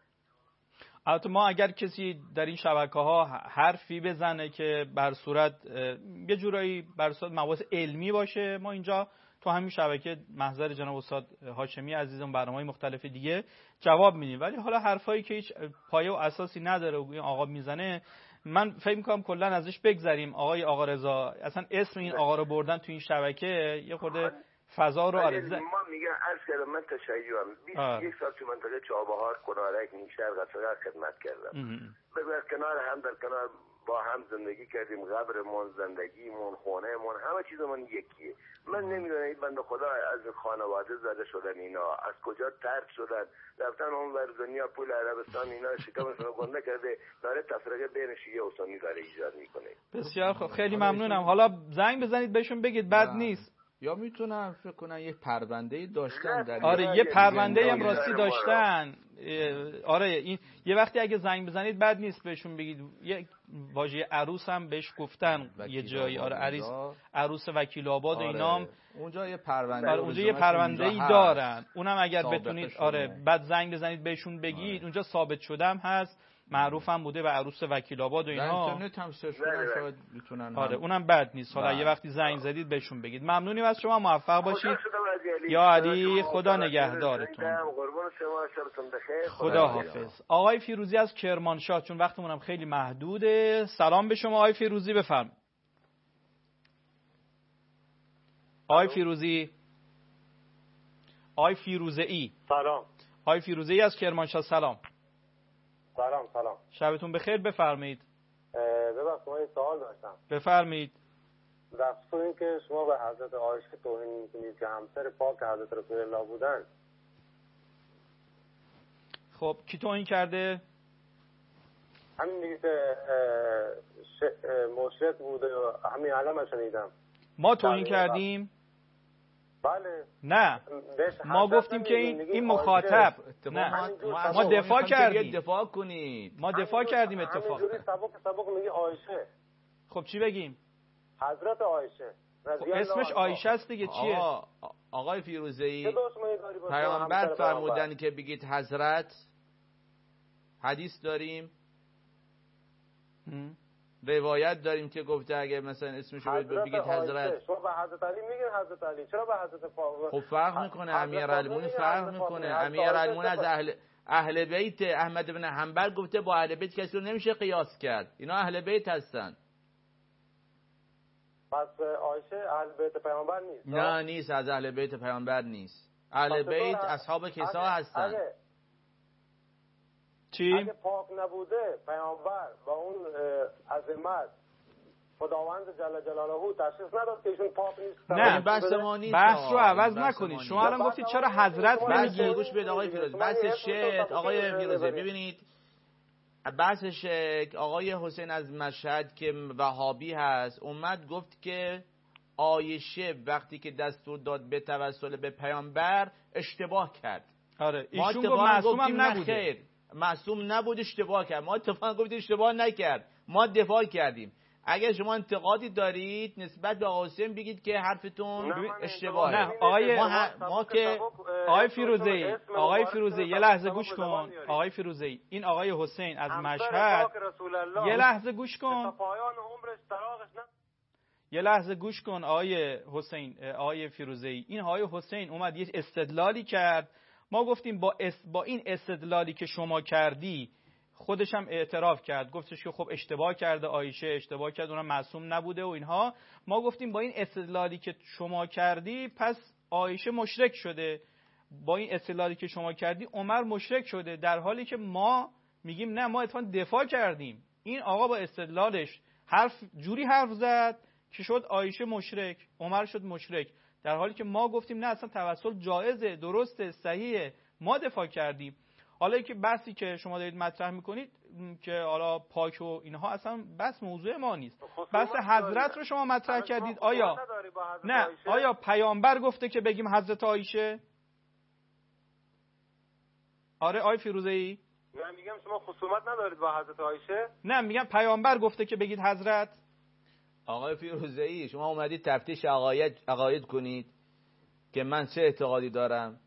البته ما اگر کسی در این شبکه‌ها حرفی بزنه که بر صورت یه جورایی بر صورت مباحث علمی باشه، ما اینجا تو همین شبکه محضر جناب استاد هاشمی عزیزم برنامه‌های مختلف دیگه جواب میدیم، ولی حالا حرفایی که هیچ پایه و اساسی نداره و این آقا میزنه، من فکر می‌کنم کلا ازش بگذریم. آقا رضا اصلا اسم این آقا رو بردن تو این شبکه یه خورده فضا رو ما میگم عرض کردم من تشیعم 21 سال تو منطقه چابهار کنارک نیشتر قصر خدمت کردم. در کنار هم در کنار با هم زندگی کردیم، قبرمون، زندگیمون، خونهمون، همه چیزمون یکیه. من نمیدونم این بنده خدا از خانواده زده شدن اینا از کجا ترک شدن، رفتن اون ور دنیا پول عربستان اینا شکمشون رو گنده کرده، داره تفرقه بین شیعه و سنی داره ایجاد میکنه. بسیار خوب، خیلی ممنونم. حالا زنگ بزنید بهشون بگید بد نیست. یا میتونن فکر کنن یه پرونده‌ای داشتن در آره یه پرونده‌ای هم راستی داشتن. آره این یه وقتی اگه زنگ بزنید بد نیست بهشون بگید یه واژه عروس هم بهش گفتن یه جایی. آره عروس وکیل آباد و اینام اونجا یه پرونده اونجا یه پرونده‌ای دارن، اونم اگر بتونید بعد زنگ بزنید بهشون بگید اونجا ثابت شده هم هست، معروف هم بوده به عروس وکیل آباد و اینا. اینترنت هم سرچ کنن شاید میتونن. آره اونم بد نیست. حالا یه وقتی زنگ زدید بهشون بگید. ممنونیم از شما، موفق باشید. یا علی خدا نگهدارتون. خدا حافظ. آقای فیروزی از کرمانشاه، چون وقتمون هم خیلی محدوده. سلام به شما آقای فیروزی، بفرمایید. آقای فیروزی، آقای فیروزه‌ای. سلام. آقای فیروزه‌ای از کرمانشاه، سلام. سلام. شبتون بخیر، بفرمایید. ببخشید من یه سوال داشتم. بفرمایید. در خصوص این که شما به حضرت عایشه توهین می‌کنید که همسر پاک حضرت رسول الله بودن. خب کی توهین کرده؟ همین دیگه که مشرک بوده و همین الان شنیدم. ما توهین کردیم؟ بله نه بهش ما حضرت گفتیم که نمیگیم، میگیم این مخاطب اتفاقا نه ما دفاع کردیم، دفاع کنید. ما دفاع کردیم اتفاقا. همینجوری سبک میگی عایشه. خب چی بگیم؟ حضرت عایشه خب اسمش عایشه است دیگه. چیه؟ آقای فیروزه‌ای چه دشمنی داری با پیامبر همسر فرمودن که بگید حضرت. حدیث داریم، روایت داریم که گفته اگه مثلا اسمشو بگید حضرت. شما به حضرت علی میگین حضرت علی، چرا به حضرت فاطمه؟ خب فرق میکنه، امیرالمومنین فرق میکنه. امیرالمومنین از اهل بیت. احمد بن حنبل گفته با اهل بیت کسی رو نمیشه قیاس کرد، اینا اهل بیت هستن. پس عایشه اهل بیت پیامبر نیست؟ نه نیست، از اهل بیت پیامبر نیست. اهل بیت اصحاب کسا هستن. چی؟ اگه پاک نبوده پیامبر با اون عظمت خداوند جل جلاله تشخیص نداد که ایشون پاک نیست. نه بحث ما نیست. بحث رو عوض نکنید. شما الان گفتید چرا حضرت نمیگید. گوش بدید آقای فیروزه. بحث شک آقای فیروزه ببینید، بحث شک آقای حسین از مشهد که وهابی هست اومد گفت که عایشه وقتی که دستور داد به توسل به پیامبر اشتباه کرد. آره ایشون گفت معصوم هم نبوده. معصوم نبود، اشتباه کرد. ما اتفاقا گفتیم اشتباه نکرد، ما دفاع کردیم. اگر شما انتقادی دارید نسبت به حسین بگید که حرفتون اشتباهه. نه ما که آقای فیروزه یه لحظه گوش کن. آقای فیروزه این آقای حسین از مشهد یه لحظه گوش کن. یه لحظه گوش کن آقای حسین، آقای فیروزه این آقای حسین اومد یه استدلالی کرد. ما گفتیم با این استدلالی که شما کردی، خودش هم اعتراف کرد، گفتش که خب اشتباه کرده، عایشه اشتباه کرد، اونم معصوم نبوده و اینها. ما گفتیم با این استدلالی که شما کردی پس عایشه مشرک شده، با این استدلالی که شما کردی عمر مشرک شده، در حالی که ما میگیم نه، ما اتفاقا دفاع کردیم. این آقا با استدلالش جوری حرف زد که شد عایشه مشرک، عمر شد مشرک، در حالی که ما گفتیم نه اصلا توسل جایزه، درسته، صحیحه، ما دفاع کردیم. حالا که بحثی که شما دارید مطرح میکنید که حالا پاک و اینها اصلا بحث موضوع ما نیست. بحث حضرت رو شما مطرح کردید. آیا پیامبر گفته که بگیم حضرت عایشه؟ آره آی فیروزه‌ای؟ من میگم شما خصومت ندارید با حضرت عایشه؟ نه میگم پیامبر گفته که بگید حضرت. آقای فیروزه‌ای شما اومدید تفتیش عقاید کنید که من چه اعتقادی دارم.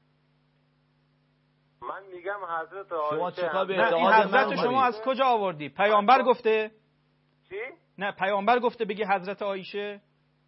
من میگم حضرت عایشه. شما چیکار به این حضرت شما از کجا آوردی؟ پیامبر گفته؟ چی؟ نه پیامبر گفته بگی حضرت عایشه؟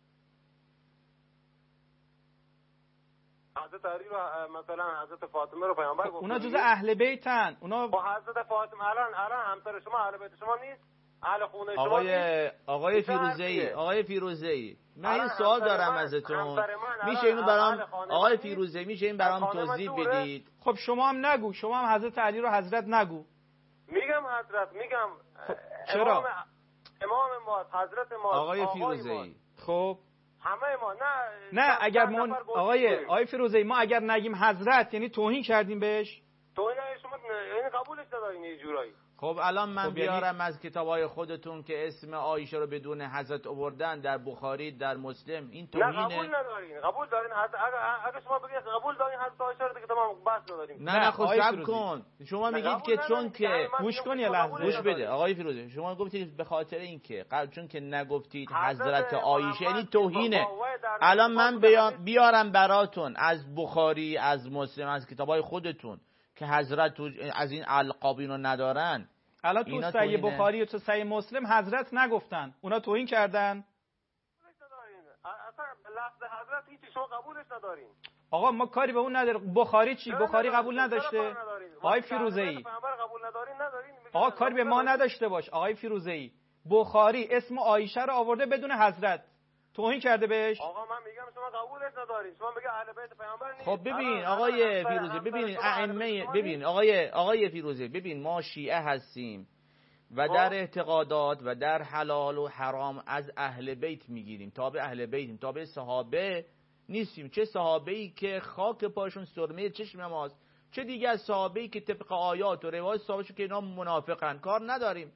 حضرت علی رو مثلا حضرت فاطمه رو پیامبر گفته. اونا جزء اهل بیتن. اونا با حضرت فاطمه الان همسر شما اهل بیت شما نیست؟ اهل خونه شما نیست؟ آقای فیروزه‌ای من این سوال دارم ازتون، میشه اینو برام آقای فیروزه‌ای میشه این برام توضیح بدید؟ خب شما هم نگو، شما هم حضرت علی رو حضرت نگو. میگم حضرت، میگم چرا؟ امام ما، حضرت ما، آقای فیروزه‌ای. خب همه ما نه اگر ما آقای فیروزه‌ای ما اگر نگیم حضرت یعنی توهین کردیم بهش. توهین شما این قبولش ندارین یه جورایی. خب الان من بیارم از کتابای خودتون که اسم عایشه رو بدون حضرت آوردن در بخاری، در مسلم، این توهینه؟ نه قبول ندارین. قبول دارین اگه شما بگید قبول دارین حضرت عایشه رو دیگه تمام بحث نداریم. نه خب صبر کن. شما میگید که چون که گوش کن یه لحظه گوش بده آقای فیروزه، شما گفتید به خاطر اینکه چون که نگفتید حضرت عایشه یعنی توهینه. الان من بیارم براتون از بخاری، از مسلم، از کتابای خودتون که حضرت از این القابینو ندارن. الان تو صحیح بخاری و تو صحیح مسلم حضرت نگفتن، اونا توهین کردن. اصلا لفظ حضرت هیچ شما قبولش ندارین. آقا ما کاری به اون نداریم. بخاری چی؟ بخاری قبول نداشته. آقای فیروزه‌ای آقا کاری به ما نداشته باش. آقای فیروزه‌ای بخاری اسم عایشه رو آورده بدون حضرت، توهین کرده بهش. آقا من میگم شما قبولش ندارین. شما میگه اهل بیت پیامبر نیست. خب ببین آقای فیروزه، ببین ائمه، ببین آقای فیروزه، ببین ما شیعه هستیم و در اعتقادات و در حلال و حرام از اهل بیت میگیریم، تابع اهل بیتیم، تابع صحابه نیستیم. چه صحابه‌ای که خاک پاشون سرمه چشم ماست، چه دیگه از صحابه‌ای که طبق آیات و روایات ثابت شده که اینا منافقن، کار نداریم.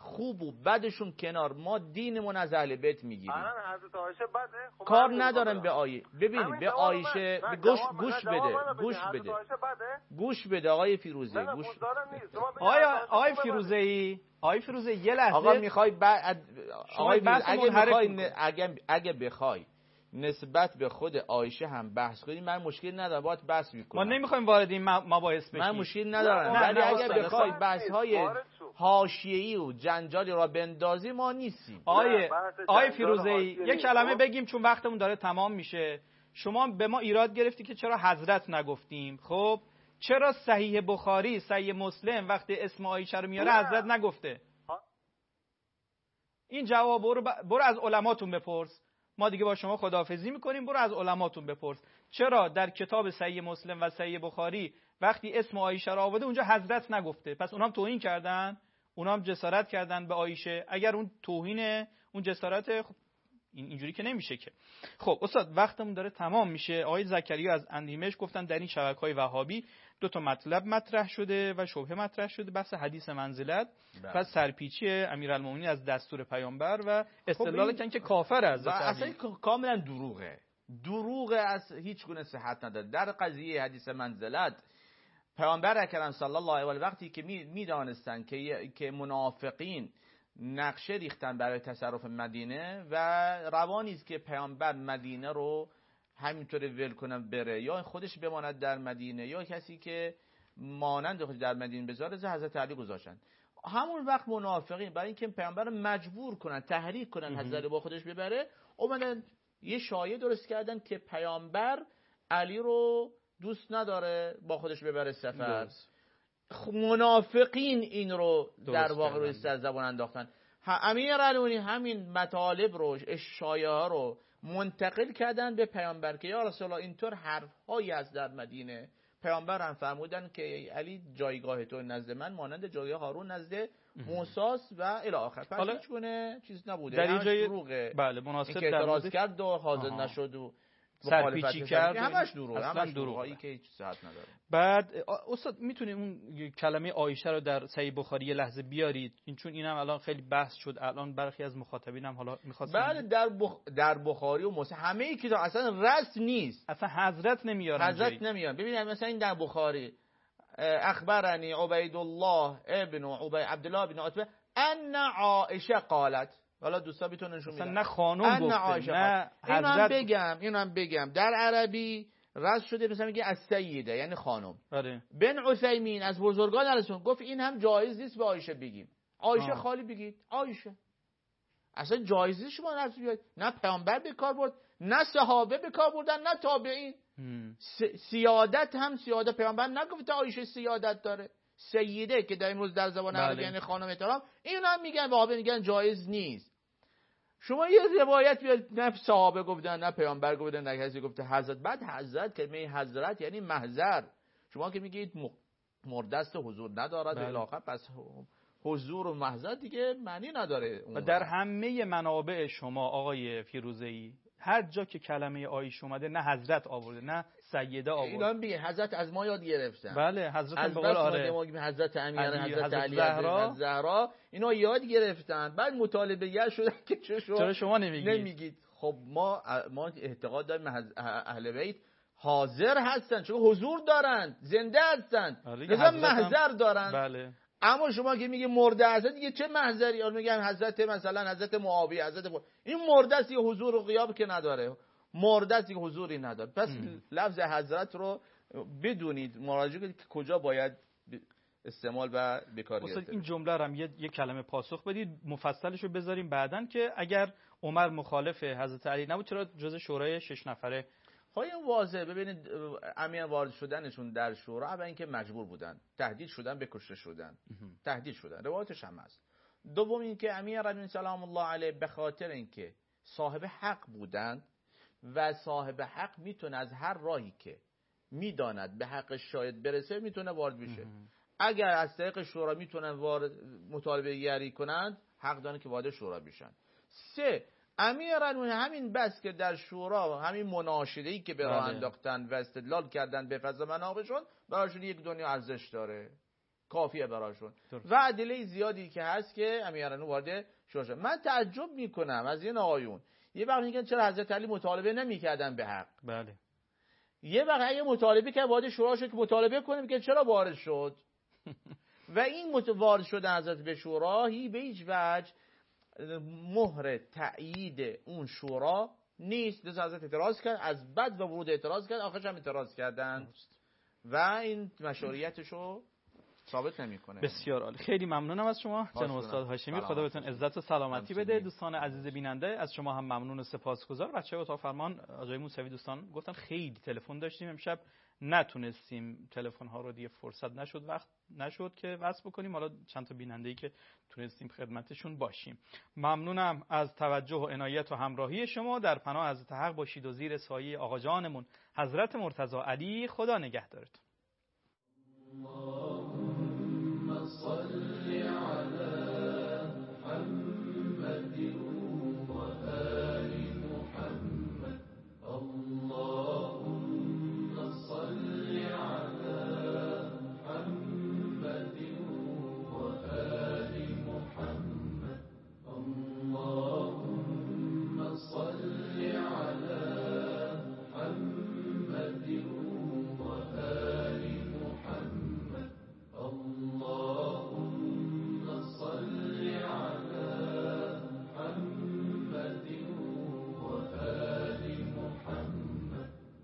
خوب و بدشون کنار، ما دینمون از اهل بیت میگیریم. الان حضرت عایشه بده، خب کار ندارم به آیه. ببین به عایشه گوش بده آقای فیروزه، گوش آقای فیروزه یه لحظه. آقا میخوای اگه بخوای نسبت به خود عایشه هم بحث کنیم من مشکل ندارم، باید بحث میکنم. ما نمیخوایم وارد این مباحث بشیم. من مشکل ندارم، ولی اگه بخوای بحث های حاشیه‌ای و جنجالی را بندازی ما نیستیم. آقای فیروزه یه کلمه بگیم چون وقتمون داره تمام میشه. شما به ما ایراد گرفتی که چرا حضرت نگفتیم. خب چرا صحیح بخاری، صحیح مسلم وقتی اسم عایشه رو میاره حضرت نگفته؟ این جواب برو از علماتون بپرس. ما دیگه با شما خداحافظی میکنیم، برو از علماتون بپرس چرا در کتاب صحیح مسلم و صحیح بخاری وقتی اسم عایشه را آورده اونجا حضرت نگفته. پس اونام توهین کردن، اونام جسارت کردن به عایشه. اگر اون توهین، اون جسارت، خب اینجوری که نمیشه که. خب استاد وقتمون داره تمام میشه. آقای زکریا از اندیمشق گفتن در این شبکه‌های وهابی دو تا مطلب مطرح شده و شبهه مطرح شده، بحث حدیث منزلت و سرپیچی امیرالمومنین از دستور پیامبر و استدلال کردن که کافر است. اصلا کاملا دروغه، از هیچ گونه صحت نداره. در قضیه حدیث منزلت پیامبر اکرم صلی الله علیه و آله وقتی که میدانستن که منافقین نقشه ریختن برای تصرف مدینه و روانی است که پیامبر مدینه رو همینطوری ول کنن بره یا خودش بماند در مدینه یا کسی که مانند خودش در مدینه بذاره، حضرت علی گذاشتن. همون وقت منافقین برای اینکه پیامبر رو مجبور کنن، تحریک کنن حضرت با خودش ببره، اومدن یه شایعه درست کردن که پیامبر علی رو دوست نداره با خودش ببره سفر. منافقین این رو در واقع روی سر زبان انداختن. امیرالمومنین همین مطالب رو، شایعه ها رو منتقل کردن به پیامبر که یا رسول الله اینطور حرف‌هایی از در مدینه. پیامبر هم فرمودن که علی جایگاه تو نزد من مانند جایگاه هارون نزد موسی و الی آخر. پس هیچ گونه چیز نبوده. در اینجا دروغه. بله مناسب که اعتراض کرد و حاضر نشد و سرپیچی کرد، همش دروغه که هیچ صحت نداره. بعد استاد میتونید اون کلمه عایشه رو در صحیح بخاری یه لحظه بیارید؟ چون اینم الان خیلی بحث شد، الان برخی از مخاطبینم حالا می‌خواستن. بله در بخاری و مسلم همه کتاب اصلا رسم نیست، اصلا حضرت نمیارن. ببینید مثلا این در بخاری اخبرنی عبید الله ابن عبدالله بن عتبه ان عایشه قالت. حالا دوستا میتونن نشون بدن نه خانم گفته نه حضرت. اینم بگم در عربی رد شده مثلا میگه السیده یعنی خانم. بن عثیمین از بزرگان ارسطو گفت این هم جایز نیست به عایشه بگیم. عایشه خالی بگید عایشه. اصلا جایز نیست شما لفظ بیارید. نه پیامبر به کار برد، نه صحابه به کار بردن، نه تابعین. سیادت هم سیادت پیامبر نگفت عایشه سیادت داره. سیده که در امروز در زبان عربی یعنی خانم احترام، این هم میگن وهابی میگن جایز نیست. شما یه روایت بیارید نه صحابه گفتن نه پیامبر گفتن نه کسی گفته حضرت. بعد حضرت کلمه حضرت یعنی محضر. شما که میگید مردست حضور ندارد الی آخر، پس حضور و محضر دیگه معنی نداره. و در همه منابع شما آقای فیروزه‌ای هر جا که کلمه عایشه اومده نه حضرت آورده نه سیده آورده. اینا میگه حضرت از ما یاد گرفتن. بله حضرت از بقول حضرت امیر، حضرت علی، حضرت زهرا اینا یاد گرفتن. بعد مطالبه گر شدن که چرا شما نمیگید؟ خب ما اعتقاد داریم اهل بیت حاضر هستن، چون حضور دارن، زنده هستن، لذا محضر دارن. بله. اما شما که میگه مرده هست دیگه چه محضری؟ اون میگن حضرت مثلا حضرت معاویه، این مرده است، حضور و غیاب که نداره، مرده است، حضوری نداره. پس لفظ حضرت رو بدونید، مراجعه کنید که کجا باید استعمال و بکار گرفته. این جمله رو هم یه کلمه پاسخ بدید، مفصلش رو بذاریم بعدن که اگر عمر مخالف حضرت علی نبود چرا جز شورای 6 نفره؟ این واضحه. ببینید امیر وارد شدنشون در شورا اول اینکه مجبور بودن، تهدید شدن به کشته شدن، تهدید شدن، روایتش هم هست. دوم اینکه امیر سلام الله علیه به خاطر اینکه صاحب حق بودند و صاحب حق میتونه از هر راهی که میداند به حق شاید برسه میتونه وارد بشه. اگر از طریق شورا میتونن وارد مطالبه گری کنند، حق دارن که وارد شورا بشن. 3 امیرالمومنین همین بس که در شورا همین مناشده‌ای که به راه انداختن و استدلال کردن به فضا منابشون براشون یک دنیا ارزش داره. کافیه براشون درست. و ادله زیادی که هست که امیران وارد شورا شد. من تعجب میکنم از این آقایون، یه وقت میگن چرا حضرت علی مطالبه نمیکردن به حق. بله. یه وقت اگه مطالبه که وارد شورا شد که مطالبه کنیم که چرا وارد شد و این وارد شدن حضرت به شورا به هیچ وجه مهر تأیید اون شورا نیست. لذا حضرت اعتراض کرد، از بد و ورود اعتراض کرد، آخرش هم اعتراض کردن و این مشروعیتشو ثابت نمیکنه. بسیار عالی، خیلی ممنونم از شما جناب استاد هاشمی. خدا بهتون عزت و سلامتی بده. دوستان عزیز بیننده از شما هم ممنون و سپاسگزار. بچه‌ها اتاق فرمان آقای موسوی دوستان گفتن خیلی تلفن داشتیم امشب، نتونستیم تلفن ها رو دیگه فرصت نشد، وقت نشد که وصل بکنیم. حالا چند تا بیننده‌ای که تونستیم خدمتشون باشیم. ممنونم از توجه و عنایت و همراهی شما. در پناه حضرت حق باشید و زیر سایه آقا جانمون حضرت مرتضی علی. خدا نگهدارتون. صل